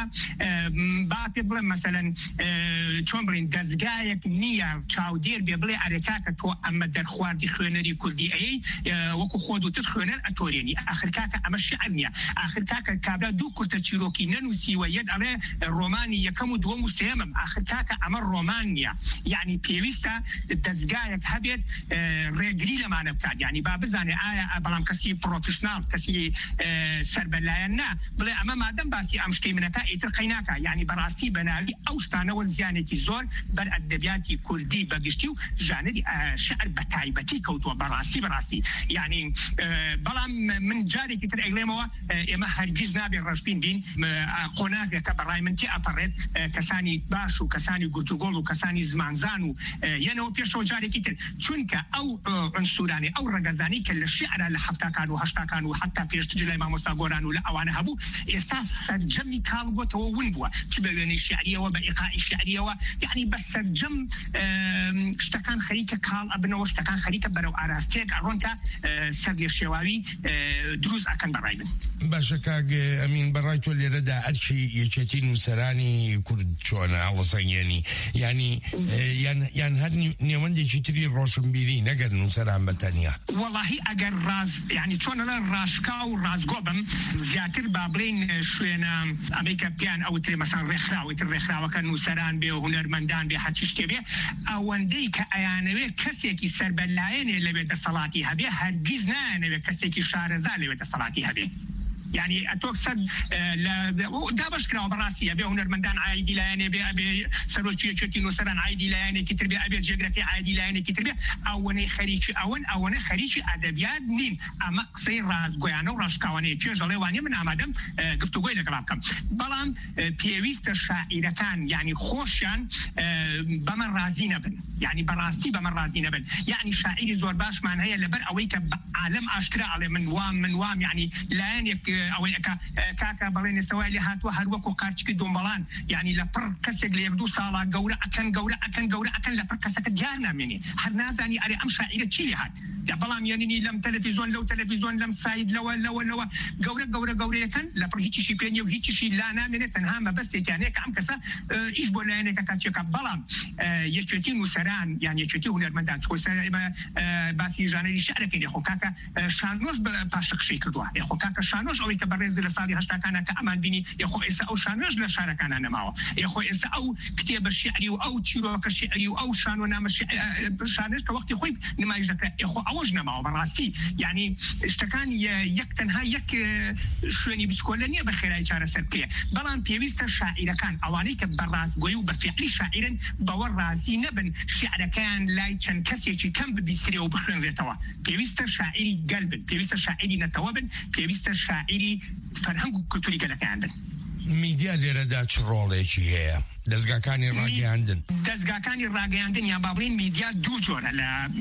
با پێ بڵێم مەسەلەن چۆن بڵین دەستگایەک نییە چاودێر بێ بڵێ ئەرێکاکە تۆ ئەمە دەرخواردی خوێنەری کوردی ئەی وەکو خۆ دووتر خوێنەر ئەتۆرێنی ئاخر کاکە ئەمە شعر نییە ئاخر کاکە کابرا دوو کورتە چیرۆکی نەنووسیوە یەک ئەڵێ ڕۆمانی یەکەم و دووەم و سێمم ئاخر کاکە ئەمە ڕۆمان ڕوانیە یعنی پێویستە دەستگایەک هەبێت ڕێگری لەمانە بکات یعنی با بزانێ ئایا بەڵام کەسی پرۆفشنال کەسی سەربەلایەن نا بڵێ ئەمە مادەم باسی ئەم شتەی منەکە ئیتر قەیناکە یعنی بەڕاستی بەناوی ئەو شتانەوە زیانێکی زۆر بەر ئەدەبیاتی کوردی بەگشتی و ژانری شعر بە تایبەتی کەوتووە بەڕاستی بەڕاستی یعنی بەڵام من جارێکی تر ئەگڵێمەوە ئێمە هەرگیز نابێ ڕەشبین بین قۆناغێکە بەڕای من تێ ئەپەڕێت کەسانی باش و کەسانی گورجوگۆڵ و کەسانی زمانزان و یەنەوە پێشەوە جارێکی تر چونکە ئەو عنسورانی ئەو ڕەگەزانی کە لە شعرە لە هەفتاکان و هەشتاکان و حتا پێشتر لای مامۆستا گۆران و لە ئەوانە هەبوو ئێستا سەرجەمی کاڵگۆتەوە ون بووە چ بە وێنەی شعریەوە بە ئیقاعی شعریەوە یعنی بە سەرجەم شتەکان خەریکە کاڵ ئەبنەوە شتەکان خەریکە بەرەو ئاراستەیەک ئەڕۆنکە سەر لێ شێواوی دروست ئەکەن بەڕای من باشە کاک ئەمین بەڕای تۆ لێرەدا ئەرچی یەکێتی نووسەرانی کورد چۆنە هەڵەسەنگێنی ینی یان هەر نێوەندێکی تری ڕۆشنبیری نەگەر نووسەران بەتەنیا وەڵاهی ئەگەر ڕاز ینی چۆنە لە ڕاشکا و ڕازگۆ بم زیاتر با بڵێن شوێنە ئەمریکا پیان ئەو ترێ مەسان ڕێکخراوی تر ڕێکخراوەکە نووسەران بێ و هونەرمەندان بێ هەچی شتێ بێ ئەوەندەی کە ئەیانەوێ کەسێکی سەربەلایەنێ لەوێ دەسەڵاتی هەبێ هەرگیز نایانەوێ کەسێکی شارەزا لەوێ دەسەڵاتی هەبێ يعني اتوك صد لا دابش كراو براسيه به هنرمندان عايدي لاني به ابي سروجيه تشتي نوسران عايدي لاني كتربي ابي جغرافي عايدي لاني كتربي اوني خريجي اون اوني خريجي ادبيات نين اما قصي راز غويانو راشكاوني تشجلي واني من امادم قفتو غوي لكلامكم بلان بيويست الشاعر كان يعني خوشان بمن رازين بن يعني براسي بمن رازين بن يعني شاعري زور باش معناها لبر اويك عالم اشكرا على من وام من وام يعني لاني ئەوەی کاکە بەڵێنێ سەوای هاتووە هەروەکو قارچکی دۆمبەڵان یعنی لە پڕ کەسێک لە یەک دوو ساڵا گەورە ئەکەن گەورە ئەکەن گەورە ئەکەن لە پڕ کەسەکە دیار نامێنێ هەر نازانی ئەرێ ئەم شاعیرە چی لێ هات بەڵام یعنی لەم تەلەڤیزۆن لەو تەلەڤیزۆن لەم ساید لەوە لەوە لەوە گەورە گەورە گەورەیەکەن لە پڕ هیچیشی پێ نییە و هیچیشی لا نامێنێت تەنها مەبەستێکیانەیە کە ئەم کەسە ئیش بۆ لایەنێکە کاچێکە بەڵام یەکێتی نووسەران یان یەکێتی هونەرمەندان باسی ژانەری شعرەکەین خۆ کاکە شانۆش پاشەقشەی کردووە خۆ کاکە شانۆش ئەوەی کە بەڕێز لە ساڵی هەشتاکانە کە ئەمان بینی یخۆ ئێستا ئەو شانۆش لە شارەکانە نەماوە یخۆ ئێستا ئەو کتێبە شعری و ئەو چیرۆکە شعری و ئەو شان و نامە شانش کە وەختی خۆی نمایش دەکرێت یخۆ ئەوەش نەماوە بەڕاستی یعنی شتەکان یەک تەنها یەک شوێنی بچکۆلە نییە بە خێرایی چارەسەر بکرێ بەڵام پێویستە شاعیرەکان ئەوانەی کە بەڕاستگۆیی و بە فعلی شاعرن بەوە ڕازی نەبن شعرەکەیان لای چەند کەسێکی کەم ببیسرێ و بخوێنرێتەوە پێویستە شاعری گەل بن پێویستە شاعری نەتەوە بن پێویستە شاعری فەرهەنگ و کولتوری گەلەکەیان بن میدیا لێرەدا چ ڕۆڵێکی هەیە دەستگاکانی ڕاگەیاندن دەستگاکانی ڕاگەیاندن یان با بڵێن میدیا دوو جۆرە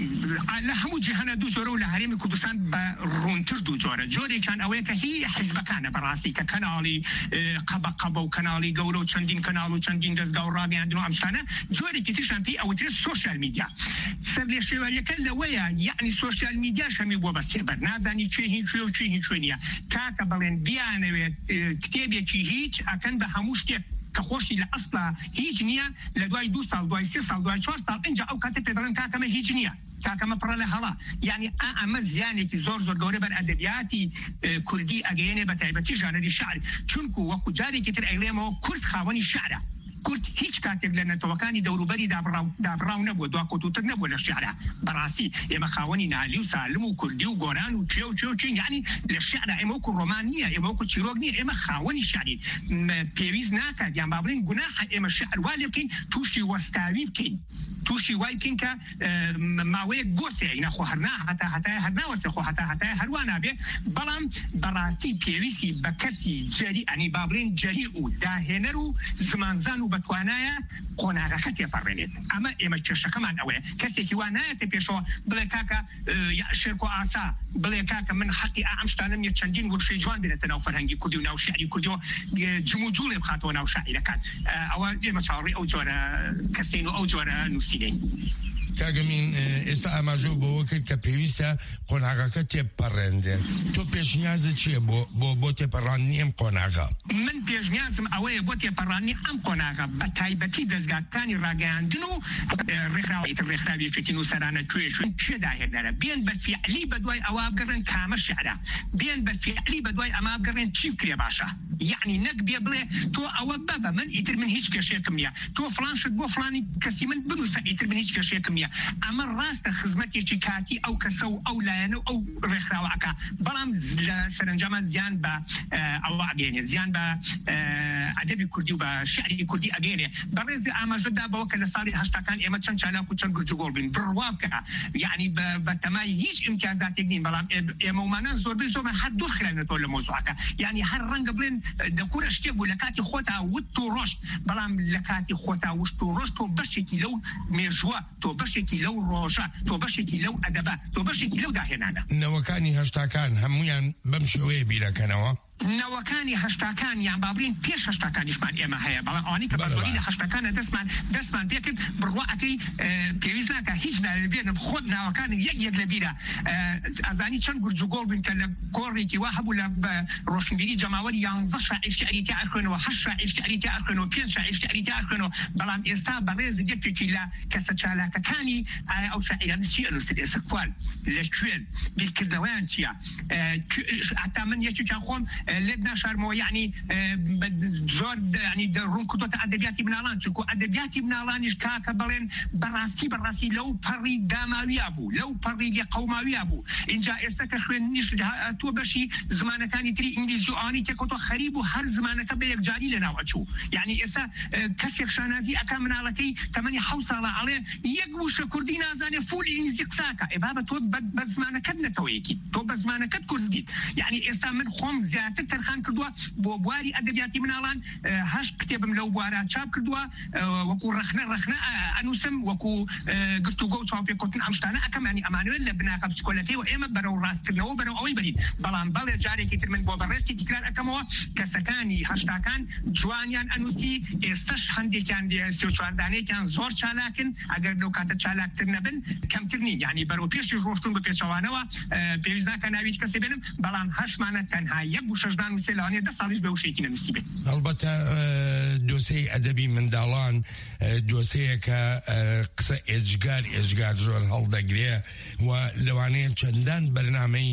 لە هەموو جیهانە دوو جۆرە و لە هەرێمی کوردستان بە ڕوونتر دوو جۆرە جۆرێکیان ئەوەیە کە هی حیزبەکانە بەڕاستی کە کەناڵی قەبە قەبە و کەناڵی گەورە و چەندین کەناڵ و چەندین دەستگا و ڕاگەیاندن و ئەم شتانە جۆرێکی تریشان پێی ئەوترێت سۆشیال میدیا سەر لێ شێوەریەکە لەوەیە یعنی سۆشیال میدیا شەمی بۆ بە سێبەر نازانی چێ هیچ کوێ و چێ هیچ کوێ نییە کاکە بڵێن بیانەوێت کتێبێکی هیچ ئەکەن بە هەموو شتێک کە خۆشی لە ئەسڵا هیچ نییە لە دوای دو ساڵ دوای سێ ساڵ دوای چوار ساڵ اینجا ئەو کاتە پێ دەڵێن کاکەمە هیچ نییە کاکەمە پڕە لە هەڵا یعنی ئەمە زیانێکی زۆر زۆر گەورە بەر ئەدەبیاتی کوردی ئەگەیەنێ بە تایبەتی ژانەری شعر چونکو وەکو جارێکی تر ئەیڵێمەوە کورد خاوەنی شعرە کورد هیچ کاتێک لە نەتەوەکانی دەوروبەری دابڕاو نەبووە دوا کۆتوتر نەبووە لە شعرە بەڕاستی ئێمە خاوەنی نالی و سالم و کوردی و گۆران و چێ و چێ و چین یعنی لە شعرە ئێمە وەکو ڕۆمان نییە ئێمە وەکو چیرۆک نییە ئێمە خاوەنی شعرین پێویست ناکات یان با بڵێن گوناحە ئێمە شعر وا لێ بکەین تووشی وەستاوی بکەین تووشی وای بکەین کە ماوەیەک گۆسێ نەخۆ هەرنا هەتا هەتای هەر ناوەسێ خۆ هەتا هەتای هەروە نابێ بەڵام بەڕاستی پێویستی بە کەسی جەری ئەنی با بڵێن جەری و داهێنەر و زمانزان و بەتوانایە قۆناغەکە تێپەڕێنێت ئەمە ئێمە کێشەکەمان ئەوەیە کەسێکی وا نایەتە پێشەوە بڵێ کاکە شێرک و ئاسا بڵێ کاکە من حەقی ئەم شتانە نیە چەندین وشەی جوان بێنێتە ناو فەرهەنگی کوردی و ناو شعری کوردیەوە جم و جوڵێ بخاتەوە ناو شاعیرەکان ئەوە ئێمە چاوەڕێی ئەو جۆرە کەسین و ئەو جۆرە نووسینەین کاگەمین ئێستا ئاماژە بۆەوە کرد کە پێویستە قۆناغەکە تێپەڕێنرێ تۆ پێشنیازت چییە بۆ بۆ تێپەڕاندنی ئەم قۆناغە من پێشنیازم ئەوەیە بۆ تێپەڕاندنی ئەم قۆناغە بە تایبەتی دەستگاکانی ڕاگەیاندن و ڕێکخراوەیەکی ڕێکخراوێکی نووسەرانە کوێژن کوێ داهێنەرە بێن بە فیعلی بە دوای ئەوە بگەڕێن کامە شعرە بێن بە فیعلی بە دوای ئەمە بگەڕێن چی بکرێ باشە يعني نەک بێ بڵێ تۆ ئەوە بەبە من ئیتر من هیچ کێشەیەکم نییە تۆ فلانشت بۆ فلانی کەسی من بنووسە ئیتر من هیچ کێشەیەکم نییە ئەمە ڕاستە خزمەتێکی کاتی ئەو کەسە و ئەو لایەنە و ئەو ڕێکخراوەکە بەڵام لە سەرنجامە زیان بە ئەوە ئەگەێنێ زیان بە ئەدەبی کوردی و بە شعری کوردی ئەگەێنێ بەڕێزی ئاماژەدا بەوە کە لە ساڵی هەشتاکان ئێمە چەند چالاک و چەند گرجوگۆڵ بین بڕوا بکە یعنی بە تەمای هیچ ئیمتیازاتێک نین بەڵام ئێمەومانان زۆربەی زۆرمان هەر دوور خلێنێتەوە لە مۆزوعەکە یعنی هەر ڕەنگە بڵێن دەکوورە شتێک بوو لە کاتی خۆتا وت و ڕۆژ بەڵام لە کاتی خۆتا وشت و ڕۆژ تۆ بەشێکی لەو مێژووە تۆ بەشێکی لەو ڕۆژە تۆ بەشێکی لەو ئەدەبە تۆ بەشێکی لەو داهێنانە نەوەکانی هەشتاکان هەمویان بەم شێوەیە بیرەکەنەوە نەوەکانی هەشتاکان یان با بڵین پێش هەشتاکانیشمان ئێمە هەیە بەڵام ئەوانەی کە بەردۆری لە هەشتاکانە دەستمان دەستمان پێکرد بڕوا ئەکەی پێویست ناکە هیچ ناوێنم خۆت ناوەکان یەک یەک لە بیرە ئەزانی چەند گورج و گۆڵ بن کە لە کۆڕێکی وا هەبوو لە ڕۆشنبیری جەماوەری یانزە شاعیر شعری تیا ئەخوێنەوە هەشت شاعیر شعری تیا ئەخوێنەوە پێنج شاعیر شعری تیا ئەخوێنەوە بەڵام ئێستا بەڕێز یەکێکی لە کەسە چالاکەکانی ئایا ئەو شاعیرانە چی ئەنووسن ئێستا کوال لەکوێن بیرکردنەوەیان چییە حتا من یەکێکیان خۆم لێت ناشارمەوە یعنی زۆر ینی ڕوون کردوتە ئەدەبیاتی مناڵان چونکو ئەدەبیاتی مناڵانیش کاکە بڵێن بەڕاستی بەڕاستی لەو پەڕی داماویە بوو لەو پەڕی لێ قەوماویە بوو اینجا ئێستا کە خوێننیش تۆ بەشی زمانەکانی تری ئینگلیزی و ئەوانەی تێکەوتۆ خەریب و هەر زمانەکە بە یەکجاری لەناو ئەچوو یعنی ئێستا کەسێک شانازی ئەکا مناڵەکەی تەمەنی حەوت ساڵە ئەڵێ یەک وشە کوردی نازانێ فول ئینگلیزی قساکە ئێ بابە تۆ بە زمانەکەت نەتەوە یەکی تۆ بە زمانەکەت کوردیت یعنی ئێستا من خۆم زیاتر تەرخان کردووە بۆ بواری ئەدەبیاتی مناڵان هەشت کتێبم لەو بوارە چاپ کردووە وەکو ڕەخنە ڕەخنە ئەنووسم وەکو گفتوگۆ و چاوپێکوتن ئەم شتانە ئەەکەم ینی ئەمانوێت لە بناکە بچکۆلەتەوە ئێمە بەرەو ڕاستکردنەوە بەرەو ئەوەی بەرین بەڵام بەڵێ جارێکی تر من بۆ بەڕێستی تکرار ئەەکەمەوە کەسەکانی هەشتاکان جوانیان ئەنووسی ئێستش هەندێکیان سێ و چواردانەیەکیان زۆر چالاکن ئەگەر لەو کاتە چالاکتر نەبن کەمتر نین یعنی بەرەو پێشی ڕۆشتون بە پێچەوانەوە پێویست ناکە ناوی هیچ کەسێ بێنم بەڵام هەشمانە تەنها یەک و شەشدان نووسێ لەوانەیە دە ساڵیش بە وشەیەکی نەنووسی بێت ئەلبەتە دۆسەی ئەدەبی منداڵان دۆسەیە کە قسە ئێجگار ئێجگار زۆر هەڵدەگرێ و لەوانەیە چەندان بەرنامەی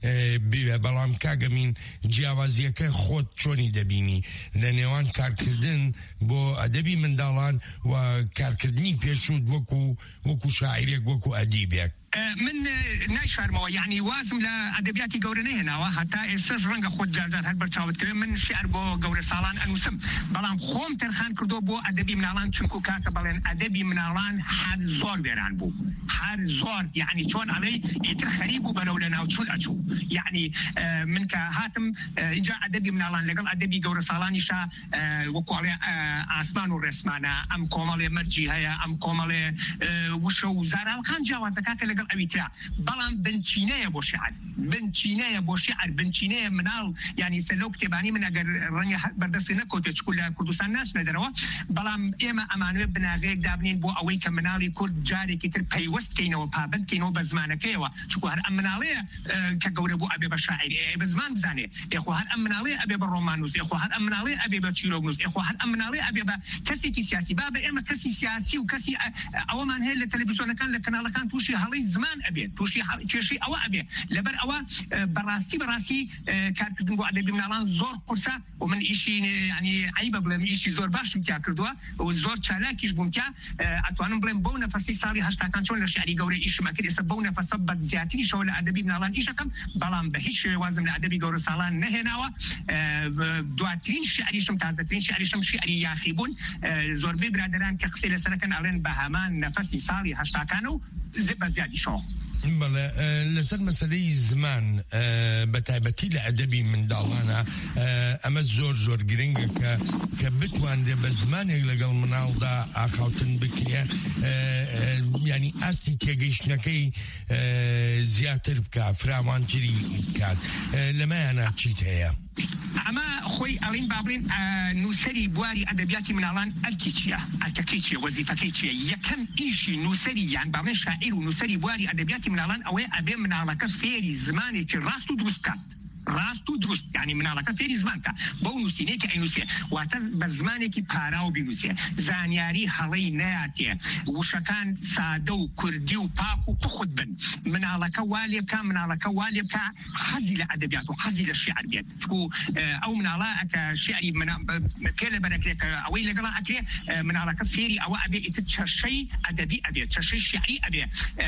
بێ بەڵام کاگەمین جیاوازیەکە خۆت چۆنی دەبینی لە نێوان کارکردن بۆ ئەدەبی منداڵان و کارکردنی پێشوت وەکو وەکو شاعیرێک وەکو ئەدیبێک من نایشارمەوە یعنی وازم لە ئەدەبیاتی گەورە نەهێناوە هەتا ئێستش ڕەنگە خۆت جارجار هەر بەرچاوتکەوێ من شعر بۆ گەورە ساڵان ئەنووسم بەڵام خۆم تەرخان کردو بۆ ئەدەبی مناڵان چونکو کاکە بەڵێن ئەدەبی مناڵان هەر زۆر وێران بوو هەر زۆر یعنی چۆن ئەڵێی ئیتر خەریب بوو بەرەو لە ناوچوون ئەچوو یعنی من کە هاتم اینجا ئەدەبی مناڵان لەگەڵ ئەدەبی گەورە ساڵانیشا وەکو ئەڵێ ئاسمان و ڕێسمانە ئەم کۆمەڵێ مەرجی هەیە ئەم کۆمەڵێ وشە و زاراوەکان جیاوازەکە کە لەگەڵ ئەویترا بەڵام بنچینەیە بۆ شعر بنچینەیە بۆ شعر بنچینەیە مناڵ یعنی سەر لەو کتێبانی من ئەگەر ڕەنگە بەردەستی نەکەوتێ چکو لە کوردستان ناچنە دەرەوە بەڵام ئێمە ئەمانوێت بناغەیەک دابنین بۆ ئەوەی کە مناڵی کورد جارێکی تر پەیوەست بکەینەوە پابند بکەینەوە بە زمانەکەیەوە چکو هەر ئەم مناڵەیە کە گەورە بوو ئەبێ بە شاعیر بە زمان بزانێ ئێخۆ هەر ئەم مناڵەیە ئەبێ بە ڕۆمانوس ئێخۆ هەر ئەم مناڵەیە ئەبێ بە چیرۆگنووس ئێخۆ هەر ئەم مناڵەیە ئەبێ بە کەسێکی سیاسی با بە ئێمە کەسی سیاسی و کەسی ئەوەمان هەیە لە تەلەڤیزیۆنەکان لە کەناڵەکان تووشی هەڵەی زمان ئەبێت تووشی کێشەی ئەوە ئەبێ لەبەر ئەوە بەڕاستی بەڕاستی کارکردن بۆ ئەدەبی مناڵان زۆر قورسە و من ئیشی ینی عیبە بڵێم ئیشی زۆر باشم تیا کردووە و زۆر چالاکیش بووم تیا ئەتوانم بڵێم بەو نەفەسی ساڵی هەشتاکان چۆن لە شعری گەورەی ئیشم ئەکرد ئێستا بەو نەفەسە بە زیاتریشەوە لە ئەدەبی مناڵان ئیشەکەم بەڵام بە هیچ شێوازم لە ئەدەبی گەورە ساڵان نەهێناوە دواترین شعریشم تازەترین شعریشم شعری یاخی بوون زۆربەی برادەران کە قسەی لەسەرەکەن ئەڵێن بە هەمان نەفەسی ساڵی هەشتاکان و بە زیادیشەوە بەڵێ لەسەر مەسەلەی زمان بە تایبەتی لە ئەدەبی منداڵانە ئەمە زۆر زۆر گرنگە کە کە بتوانرێ بە زمانێک لەگەڵ مناڵدا ئاخاوتن بکرێ ینی ئاستی تێگەیشتنەکەی زیاتر بکە فراوانتری بکات لەمایانە چیت هەیە ئەمە خۆی ئەڵین بابڵین نووسری بواری ئەدەبیاتی مناڵان ئەرکی چییە ئەرکەکەی چیە وەزیفەکەی چییە یەکەم ئیشی نووسری یان باڵێن شاعیر و نووسری بواری ئەدەبیاتی مناڵان ئەوەیە ئەبێ مناڵەکە فێری زمانێکی ڕاست و دروست بکات ڕاست و دروست ینی مناڵەکە فێری زمانکە بەو نووسینێکی ئەینووسێ واتە بە زمانێکی پاراو بینووسێ زانیاری هەڵەی نەیاتێ وشەکان سادە و کوردی و پاک و پخت بن مناڵەکە وا لێ بکە مناڵەکە وا لێ بکە حەزی لە ئەدەبیات و حەزی لە شیعر بێت چکو ئەو مناڵە ئەکە شیعری پێ لە بەرەکرێت کە ئەوەی لەگەڵا ئەکرێ مناڵەکە فێری ئەوە ئەبێ ئیتر چەشەی ئەدەبی ئەبێت چەشەی شیعری ئەبێ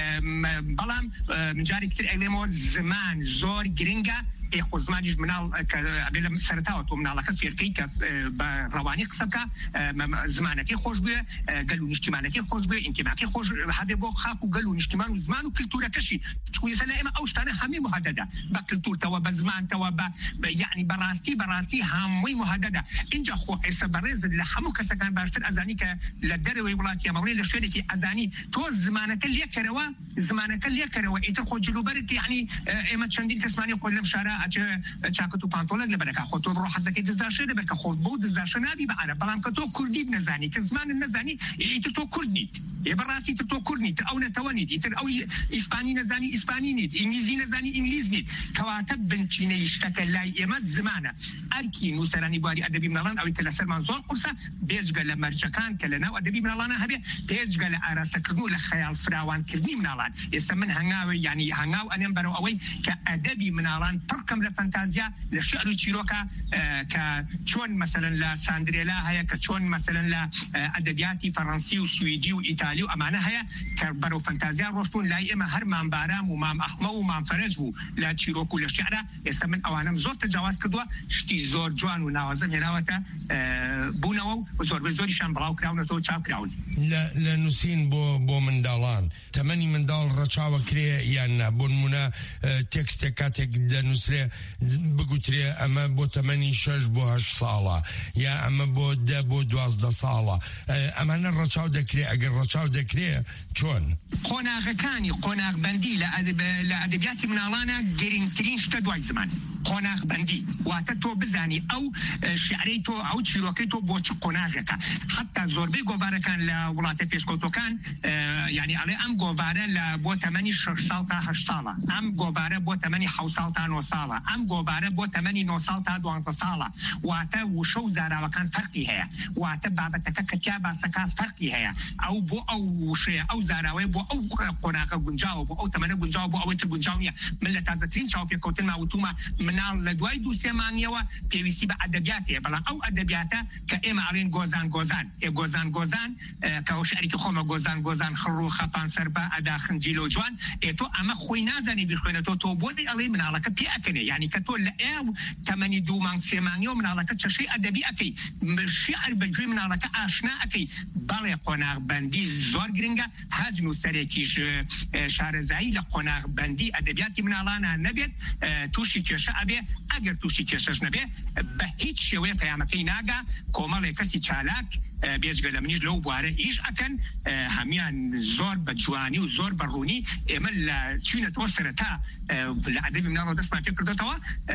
بەڵام جارێک تر ئەڵێمەوە زمان زۆر گرنگە خۆ زمانیش مناڵ ئەبێ لە سەرتاوە تۆ مناڵەکە فێرکەی کە بە ڕەوانی قسە بکە زمانەکەی خۆش بووە گەل و نیشتیمانەکەی خۆش بووە ئینتیماکەی خۆش هەبێ بۆ خاک و گەل و نیشتیمان و زمان و کلتورەکەشی چکو ئێستا لە ئێمە ئەو شتانە هەمووی مهەدەدە بە کلتورتەوە بە زمانتەوە بە یعنی بەڕاستی بەڕاستی هەمووی مهەدەدە اینجا خۆ ئێستا بەڕێزت لە هەموو کەسەکان باشتر ئەزانی کە لە دەرەوەی وڵاتی ئەمەڵێ لە شوێنێکی ئەزانی تۆ زمانەکە لێکەرەوە زمانەکە لێکەرەوە ئیتر خۆ جلوبەرت یعنی ئێمە چەندین کەسمانی خۆ لەم شارە چاکت و پانتۆلەک لە بەرەکە خۆ تۆ بڕۆ حەزەکەی دزداشە لەبەرکە خۆ بۆ دزداشە نابی بە عەرەب بەڵام کە تۆ کوردیت نەزانی کە زمانت نەزانی ئیتر تۆ کورد نیت ێ بەڕاستی تر تۆ کورد نیت ئەو نەتەوە نیت ئیتر ئەو ئیسپانی نەزانی ئیسپانی نیت ئینگلیزی نەزانی ئینگلیز نیت کەواتە بنچینەی شتەکە لای ئێمە زمانە ئەرکی نووسەرانی بواری ئەدەبی مناڵان ئەوەی کە لەسەرمان زۆر قورسە بێجگە لە مەرجەکان کە لەناو ئەدەبی مناڵانە هەبێ بێجگە لە ئاراستەکردن و لە خەیاڵ فراوانکردنی مناڵان ئێستا من هەنگاوی ینی هەنگاو ئەنێم بەرەو ئەوەی کە ئەدەبی مناڵان پڕکەم لە فەنتازیا لە شعر و چیرۆکە کە چۆن مەسەلەن لە ساندرێلا هەیە کە چۆن مەسەلەن لە ئەدەبیاتی فەڕەنسی و سویدی و ئیتالی و ئەمانە هەیە کە بەرەو فەنتازیا ڕۆشتون لای ئێمە هەر مام بارام و مام ئەحمە و مام فەرەج بوو لە چیرۆک و لە شعرە ئێستا من ئەوانم زۆر تەجاواز کردووە شتی زۆر جوان و ناوازەم هێناوەتە بوونەوە و زۆربەی زۆریشان بڵاو کراونەتەوە چاو کراون لە نووسین بۆ بۆ منداڵان تەمەنی منداڵ ڕەچاوە کرێ یان نا بۆ نمونە تێکستێک کاتێک دەنووسرێ بگوترێ ئەمە بۆ تەمەنی شەش بۆ هەشت ساڵە یا ئەمە بۆ دە بۆ دوازدە ساڵە ئەمانە ڕەچاو دەکرێ ئەگەر ڕەچاو دەکرێ چۆن قۆناغەکانی قۆناغبەندی لە ئەدەبیاتی مناڵانە گرنگترین شتە دوای زمان قۆناغبەندی واتە تۆ بزانی ئەو شعرەی تۆ ئەو چیرۆکەی تۆ بۆ چ قۆناغەکە حتا زۆربەی گۆڤارەکان لە وڵاتە پێشکەوتەکان یعنی ئەڵێ ئەم گۆڤارە لە بۆ تەمەنی شەش ساڵ تا هەشت ساڵە ئەم گۆڤارە بۆ تەمەنی حەوت ساڵ تا نۆ ساڵە ئەم گۆڤارە بۆ تەمەنی نۆ ساڵ تا دوانزە ساڵە واتە وشە و زاراوەکان فەرقی هەیە واتە بابەتەکە کە تیا باسەکە فەرقی هەیە ئەو بۆ ئەو وشەیە ئەو زاراوەیە بۆ ئەو قۆناغە گونجاوە بۆ ئەو تەمەنە گونجاوە بۆ ئەوەی تر گونجاو نییە من لە تازەترین چاوپێکەوتن ماوتومە مناڵ لە دوای دوو سێ مانگیەوە پێویستی بە ئەدەبیات هەیە بەڵام ئەو ئەدەبیاتە کە ئێمە ئەڵێن گۆزان گۆزان ئێ گۆزان گۆزان کە ئەو شعرێکی خۆمە گۆزان گۆزان خڕ و خەپان سەربە ئەدا خنجیل و جوان ئێ تۆ ئەمە خۆی نازانی بیخوێنێتەوە تۆ بۆ ئەڵێ مناڵەکە پێ ئەکەنێ یعنی کە تۆ لە ئێو تەمەنی دوو مانگ سێ مانگیەوە مناڵەکە چەشەی ئەدەبی ئەکەی شعر بەگوێی مناڵەکە ئاشنا ئەکەی بەڵێ قۆناغبەندی زۆر گرنگە هەج نووسەرێکیش شارەزایی لە قۆناغبەندی ئەدەبیاتی مناڵانە نەبێت تووشی کێشە ئەبێ ئەگەر تووشی کێشەش نەبێ بە هیچ شێوەیە پەیامەکەی ناگا کۆمەڵێک کەسی چالاک بێجگە لە منیش لەو بوارە ئیش ئەکەن هەمیان زۆر بە جوانی و زۆر بەڕوونی ئێمە لە چوینەتەوە سەرەتا لە ئەدەبی مناڵەوە دەستمان پێ کردێتەوە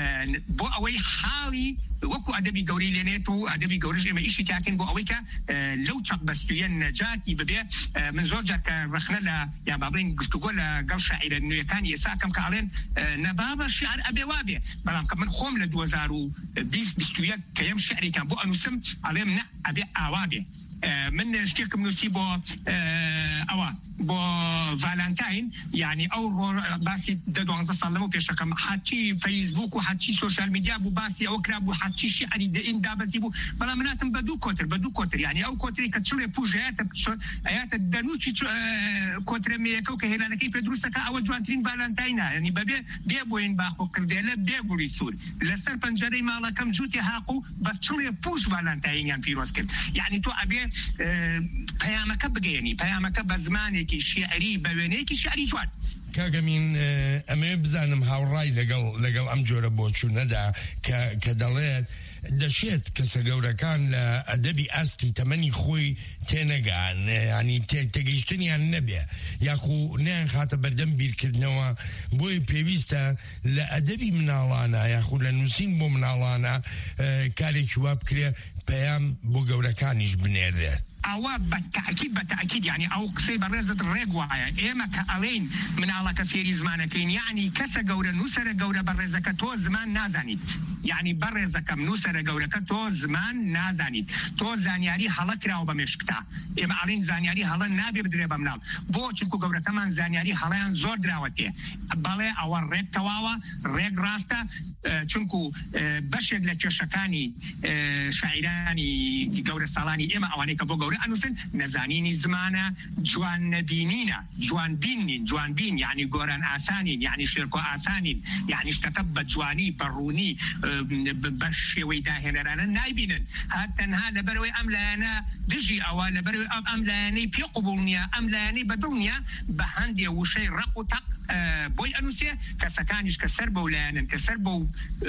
بۆ ئەوەی حاڵی وەکو ئەدەبی گەوری لێنێت و ئەدەبی گەورش ئێمە ئیشی تاکەین بۆ ئەوەی کە لەو چەق بەستویە نەجاتی ببێ من زۆر جار کە ڕخنە لە یا بابڵین گفتوگۆ لە گەڵ شاعیرە نوێیەکانی ئێساکەم کە ئەڵێن نەبابە شعر ئەبێ وابێ بەڵام کە من خۆم لە دوو هەزار و بیست بیست و یەک کە یەم شعرێکان بۆ ئەنووسم ئەڵێم نە ئەبێ ئاوا بێ من شتێکم نووسی بۆ ئەوە بۆ ڤالانتاین یعنی ئەو باسی دە دوانزە ساڵ لەمە پێشەکەم حاچی فەیسبوک و حاچی سۆشال میدیا بوو باسی ئەوە کرا بوو حاچی شیعری دەئین دابەزی بوو بەڵام مناتم بە دوو کۆتر بە دوو کۆتر یعنی ئەو کۆتری کە چڵێ پوژ هەیەتە ئەیاتە دەنوچی کۆترە مێیەکە و کە هێلانەکەی پێ دروستەکە ئەوە جوانترین ڤالانتاینە یعنی بەبێ بێ بۆین باخ و کردێلە بێ گوڵی سوور لەسەر پەنجەرەی ماڵەکەم جووتی حاق و بە چڵێ پوش ڤالانتاینیان پیرۆز کرد یعنی تۆ ئەبێ پەیامەکە بگەێنی پەیامەکە بە زمانێکی شیعری بە وێنەیەکی شیعری جوان کاگەمین ئەمێ بزانم هاوڕای لەگەڵ لەگەڵ ئەم جۆرە بۆچوونەدا کە دەڵێت دەشێت کەسە گەورەکان لە ئەدەبی ئاستی تەمەنی خۆی تێنەگان ینی تێگەیشتنیان نەبێ یاخو نیان خاتە بەردەم بیرکردنەوە بۆی پێویستە لە ئەدەبی مناڵانە یاخو لە نووسین بۆ مناڵانە کارێکی وا بکرێ پەیام بۆ گەورەکانیش بنێرێت ئەوە بەتەکید بەتەکید یعنی ئەو قسەی بەڕێزت ڕێک وایە ئێمە کە ئەڵێین مناڵەکە فێری زمانەکەین یعنی کەسە گەورە نووسەرە گەورە بەڕێزەکە تۆ زمان نازانیت یعنی بەڕێزەکەم نووسەرە گەورەکە تۆ زمان نازانیت تۆ زانیاری هەڵە کراوە بە مێشکتا ئێمە ئەڵێن زانیاری هەڵە نابێ بدرێ بە مناڵ بۆ چونکو گەورەکەمان زانیاری هەڵەیان زۆر دراوە تێ بەڵێ ئەوە ڕێک تەواوە ڕێک ڕاستە چونکو بەشێک لە کێشەکانی شاعیرانی گەورە ساڵانی ئێمە ئەوانەی کە بۆ گەورە ئەنووسن نەزانینی زمانە جوان نەبینینە جوان بینین جوان بین یعنی گۆران ئاسانین یعنی شێرکۆ ئاسانین یعنی شتەکە بە جوانی بەڕوونی بە شێوەی داهێنەرانە نایبینن هەر تەنها لەبەرەوەی ئەم لایەنە دژی ئەوە لەبەرەوەی ئەم لایەنەی پێ قوبوڵ نییە ئەم لایەنەی بەدڵ نییە بە هەندێ وشەی ڕق و تەق بۆی ئەنووسێ کەسەکانیش کە سەر بەو لایەنن کە سەر بەو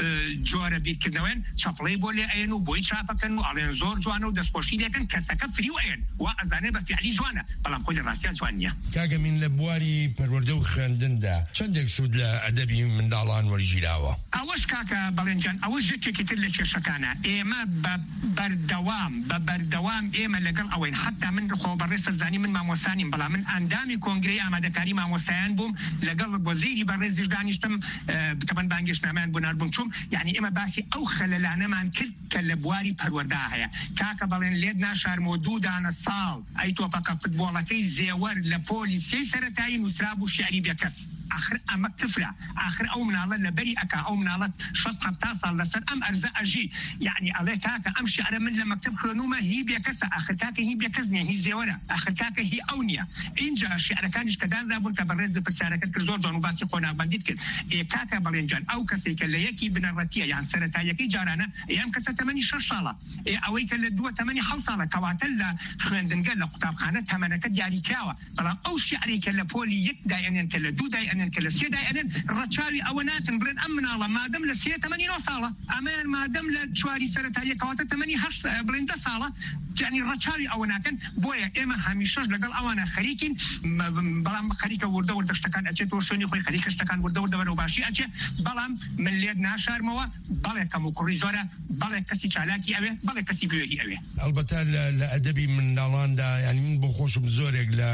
جۆرە بیرکردنەوەن چاپڵەی بۆ لێ ئەێن و بۆی چاپەکەن و ئەڵێن زۆر جوانە و دەستپۆشی لێکن کەسەکە فری و ئەێن وا ئەزانێ بە فیعلی جوانە بەڵام خۆی لە ڕاستیان جوان نییە کاگە من لە بواری پەروەردە و خوێندندا چەندێک سوود لە ئەدەبی منداڵان وەرگیراوە ئەوەش کاکە بەڵێنجان ئەوەش یەکێکی تر لە کێشەکانە ئێمە بە بەردەوام بە بەردەوام ئێمە لەگەڵ ئەوەین حتا من خۆ بەڕێستە زانی من مامۆسانیم بەڵام من ئەندامی کۆنگرەی ئامادەکاری مامۆستایان بووم لەگەڵ وەزیری بەڕێزیش دانیشتم بتەبەن بانگێشتنامەیان بۆ ناردبووم چووم یعنی ئێمە باسی ئەو خەلەلانەمان کرد کە لە بواری پەروەردا هەیە کاکە بەڵێن لێت ناشارمەوە دوو دانە ساڵ ئەی تۆپەکە فوتبۆڵەکەی زێوەر لە پۆلی سێی سەرەتایی نووسرا بوو شیعری بێکەس آخر ئەمە کفرە آخر ئەو مناڵە لەبەری ئەکا ئەو مناڵەت شەست هەفتا ساڵ لەسەر ئەم ئەرزە ئەژی یعنی ئەڵێ کاکە ئەم شیعرە من لە مەکتب خوێنومە هی بێکەسە آخر کاکە هی بێکەس نییە هی زێوەرە آخر کاکە هی ئەو نییە اینجا شیعرەکانیش کە دانرابوون کە بەڕێز پرسیارەکەت کرد زۆر جوان و باسی خۆناغبەندیت کرد ئێ کاکە بەڵێنجان ئەو کەسێک کە لە یەکی بنەڕەتیە یان سەرەتاییەکەی جارانە ئەم کەسە تەمەنی شەش ساڵە ئەوەی کە لە دووە تەمەنی حەوت ساڵە کەواتە لە خوێندنگە لە قوتابخانە تەمەنەکە دیاری کراوە بەڵام ئەو شیعرەی کە لە پۆلی یەک دایەنێن کە لە دوو دایەنێن کە لە سێ دایەنێن ڕەچاوی ئەوە ناتن بڵێن ئەم مناڵە مادەم لە سێ تەمەنی نۆ ساڵە ئەمەیان مادەم لە چواری سەرەتاییە کەواتە تەمەنی هەشت بڵێن دە ساڵە یعنی ڕەچاوی ئەوە ناکەن بۆیە ئێمە هەمیشەش لەگەڵ ئەوانە خەریکین بەڵام خەریکە وردە وردە شتەکان ئەچێتەوە شوێنی خۆی خەریکە شتەکان وردە وردە بەرەو باشی ئەچێ بەڵام من لێت ناشارمەوە بەڵێ کەم و کوڕی زۆرە بەڵێ کەسی چالاکی ئەوێ بەڵێ کەسی گوێری ئەوێ ئەلبەتە لە ئەدەبی منداڵاندا ینی من بۆ خۆشم زۆرێک لە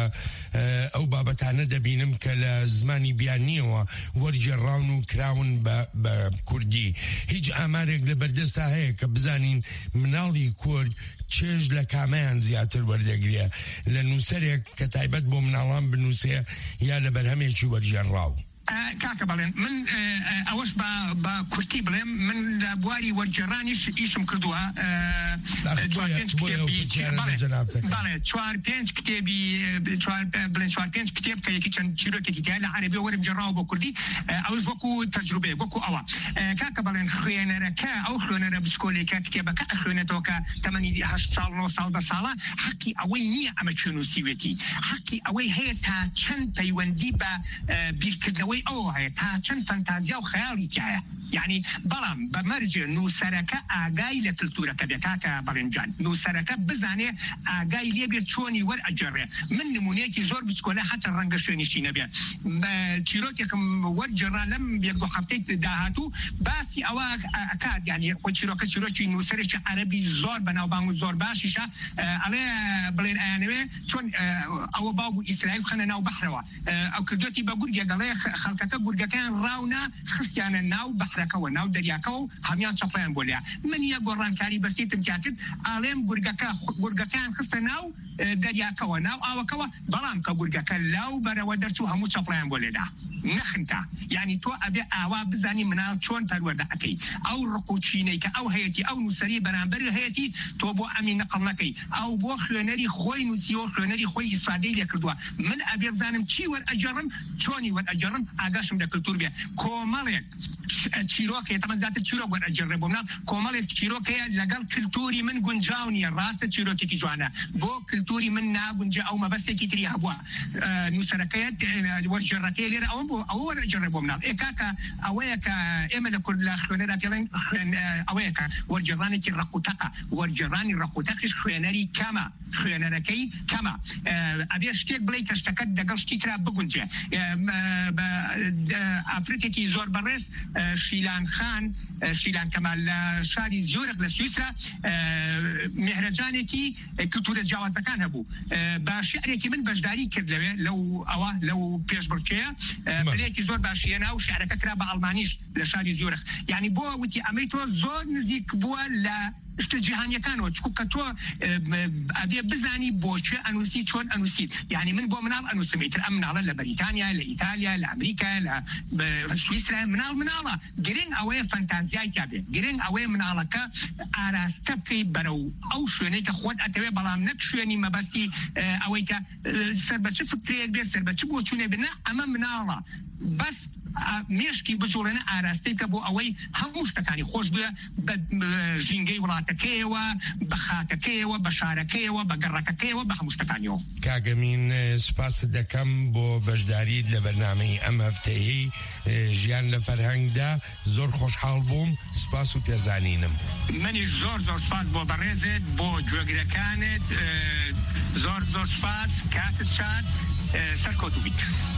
ئەو بابەتانە دەبینم کە لە زمانی بیانیەوە وەرجێڕاون و کراون بە کوردی هیچ ئامارێک لە بەردەستا هەیە کە بزانین مناڵی کورد چێژ لە کامەیان زیاتر وەردەگرێ لە نووسەرێک کە تایبەت بۆ مناڵان بنووسێ یا لە بەرهەمێکی وەرجێڕاو کاکە بەڵێن من ئەوەش بە کورتی بڵێم من لە بواری وەرجێڕانیش ئیشم کردووە بەڵێ چوار پێنج کتێبی بڵێن چوار پێنج کتێب کە یەکی چەند چیرۆکێکی تیا لە عەرەبی وەرم جێڕاوە بۆ کوردی ئەوش وەکو تەجروبەیە وەکو ئەوە کاکە بەڵێن خوێنەرەکە ئەو خوێنەرە بچکۆلێکە کتێبەکە ئەخوێنێتەوە کە تەمەنی هەشت ساڵ نۆ ساڵ دە ساڵە حەقی ئەوەی نییە ئەمە چێ نووسیوێتی حەقی ئەوەی هەیە تا چەند پەیوەندی بە بیرکردنەوەی ئەو هەیە تا چەند فەنتازیا و خەیاڵی هەیە یعنی بەڵام بە مەرجێ نووسەرەکە ئاگای لە کلتورەکە بێ کاکە بەڵێنجان نووسەرەکە بزانێ ئاگای لێبێت چۆنی وەرئەجێڕێ من نمونەیەکی زۆر بچکۆلە حتا ڕەنگە شوێنیشی نەبێ چیرۆکێکم وەرجێڕا لەم یەک دو هەفتەی داهاتوو باسی ئەوە ئەکات یعنی خۆ چیرۆکە چیرۆکی نووسەرێکی عەرەبی زۆر بەناوبانگ و زۆر باشیشە ئەڵێ بڵێن ئەیانەوێ چۆن ئەوە باو بوو ئیسرائیل خەنە ناو بەحرەوە ئەو کردوەتی بە گورگێ دەڵێ خەڵکەکە گورگەکان ڕاونا خستیانە ناو بەحرەکەەوە ناو دەریاکە و هەمیان چەپڵیان بۆ لیا من یە گۆڕانکاری بەسیتم کرد ئاڵێم گورگەکە گورگەکان خستە ناو دەریاکەوە ناو ئاوەکەەوە بەڵام کە گورگەکە لاو بەرەوە دەرچوو هەموو چەپڵیان بۆ لێدا نەخنتا یعنی تۆ ئەبێ ئاوا بزانی مناڵ چۆن پەروەردە ئەکەی ئەو ڕقوچینەی کە ئەو هەیەی ئەو نووسری بەرامبەر هەیەی تۆ بۆ ئەمی نەقڵ نەکەی ئەو بۆ خوێنەری خۆی نووسیەوە خوێنەری خۆی ئیسفادەی لێ کردووە من ئەبێ بزانم چی وەرئەجێڕم چۆنی وەرئەجێڕم ئاگاشم لە کلتور بێ کۆمەڵێک چیرۆکێ تەمە زیاتر چیرۆک وەرئەجێڕێ بۆ مناڵ کۆمەڵێک چیرۆکەیە لەگەڵ کلتوری من گونجاو نییە ڕاستە چیرۆکێکی جوانە بۆ کلتوری من ناگونجە ئەو مەبەستێکی تری هەبووە نووسەرەکەیت وەرجێڕەکەی لێرە ئەوە بۆ ئەوە وەرئەجێڕێ بۆ مناڵ ئێ کاکە ئەوەیە کە ئێمە لە کورد لە خوێنەرا پێڵێن ئەوەیە کە وەرجێڕانێکی ڕقوتەقە وەرجێڕانی ڕقوتەقیش خوێنەری کەمە خوێنەرەکەی کەمە ئەبێ شتێک بڵێ کە شتەکەت دەگەڵ شتی ترا بگونجێ ئافرەتێکی زۆر بەڕێز شیلان خان شیلان کەمال لە شاری زیۆرخ لە سویسرا میهرەجانێکی کولتورە جیاوازەکان هەبوو بە شیعرێکی من بەشداری کرد لەوێ لەو ئەوە لەو پێشبڕکێیە بلێکی زۆر باشیە ناو شیعرەکە کرا بە ئەڵمانیش لە شاری زیۆرخ یعنی بۆ وتی ئەمەی تۆ زۆر نزیک بووە لە شتە جیهانیەکانەوە چکو کە تۆ ئەبێ بزانی بۆچێ ئەنووسی چۆن ئەنووسیت یعنی من بۆ مناڵ ئەنووسم ئیتر ئەم مناڵە لە بەریتانیا لە ئیتالیا لە ئەمریکا لە سویسرا مناڵ مناڵە گرنگ ئەوەیە فەنتازیای تا بێ گرنگ ئەوەیە مناڵەکە ئاراستە بکەی بەرەو ئەو شوێنەی کە خۆت ئەتەوێ بەڵام نەک شوێنی مەبەستی ئەوەی کە سەر بە چ فکرێک بێ سەر بە چ بۆ چوونێ بنە ئەمە مناڵە بەس مێشکی بجوڵێنە ئاراستەی کە بۆ ئەوەی هەموو شتەکانی خۆش بێ بە ژینگەی وڵاتەکەیەوە بە خاکەکەیەوە بە شارەکەیەوە بە گەڕەکەکەیەوە بە هەموو شتەکانیەوە. کاگەمین سپاس دەکەم بۆ بەشداریت لە بەرنامەی ئەم هەفتەیەی ژیان لە فەرهەنگدا زۆر خۆشحاڵ بووم سپاس و پێزانینم. منیش زۆر زۆر سپاس بۆ بەڕێزت بۆ گوێگرەکانت زۆر زۆر سپاس کاتت شاد سەرکەوتوو بیت.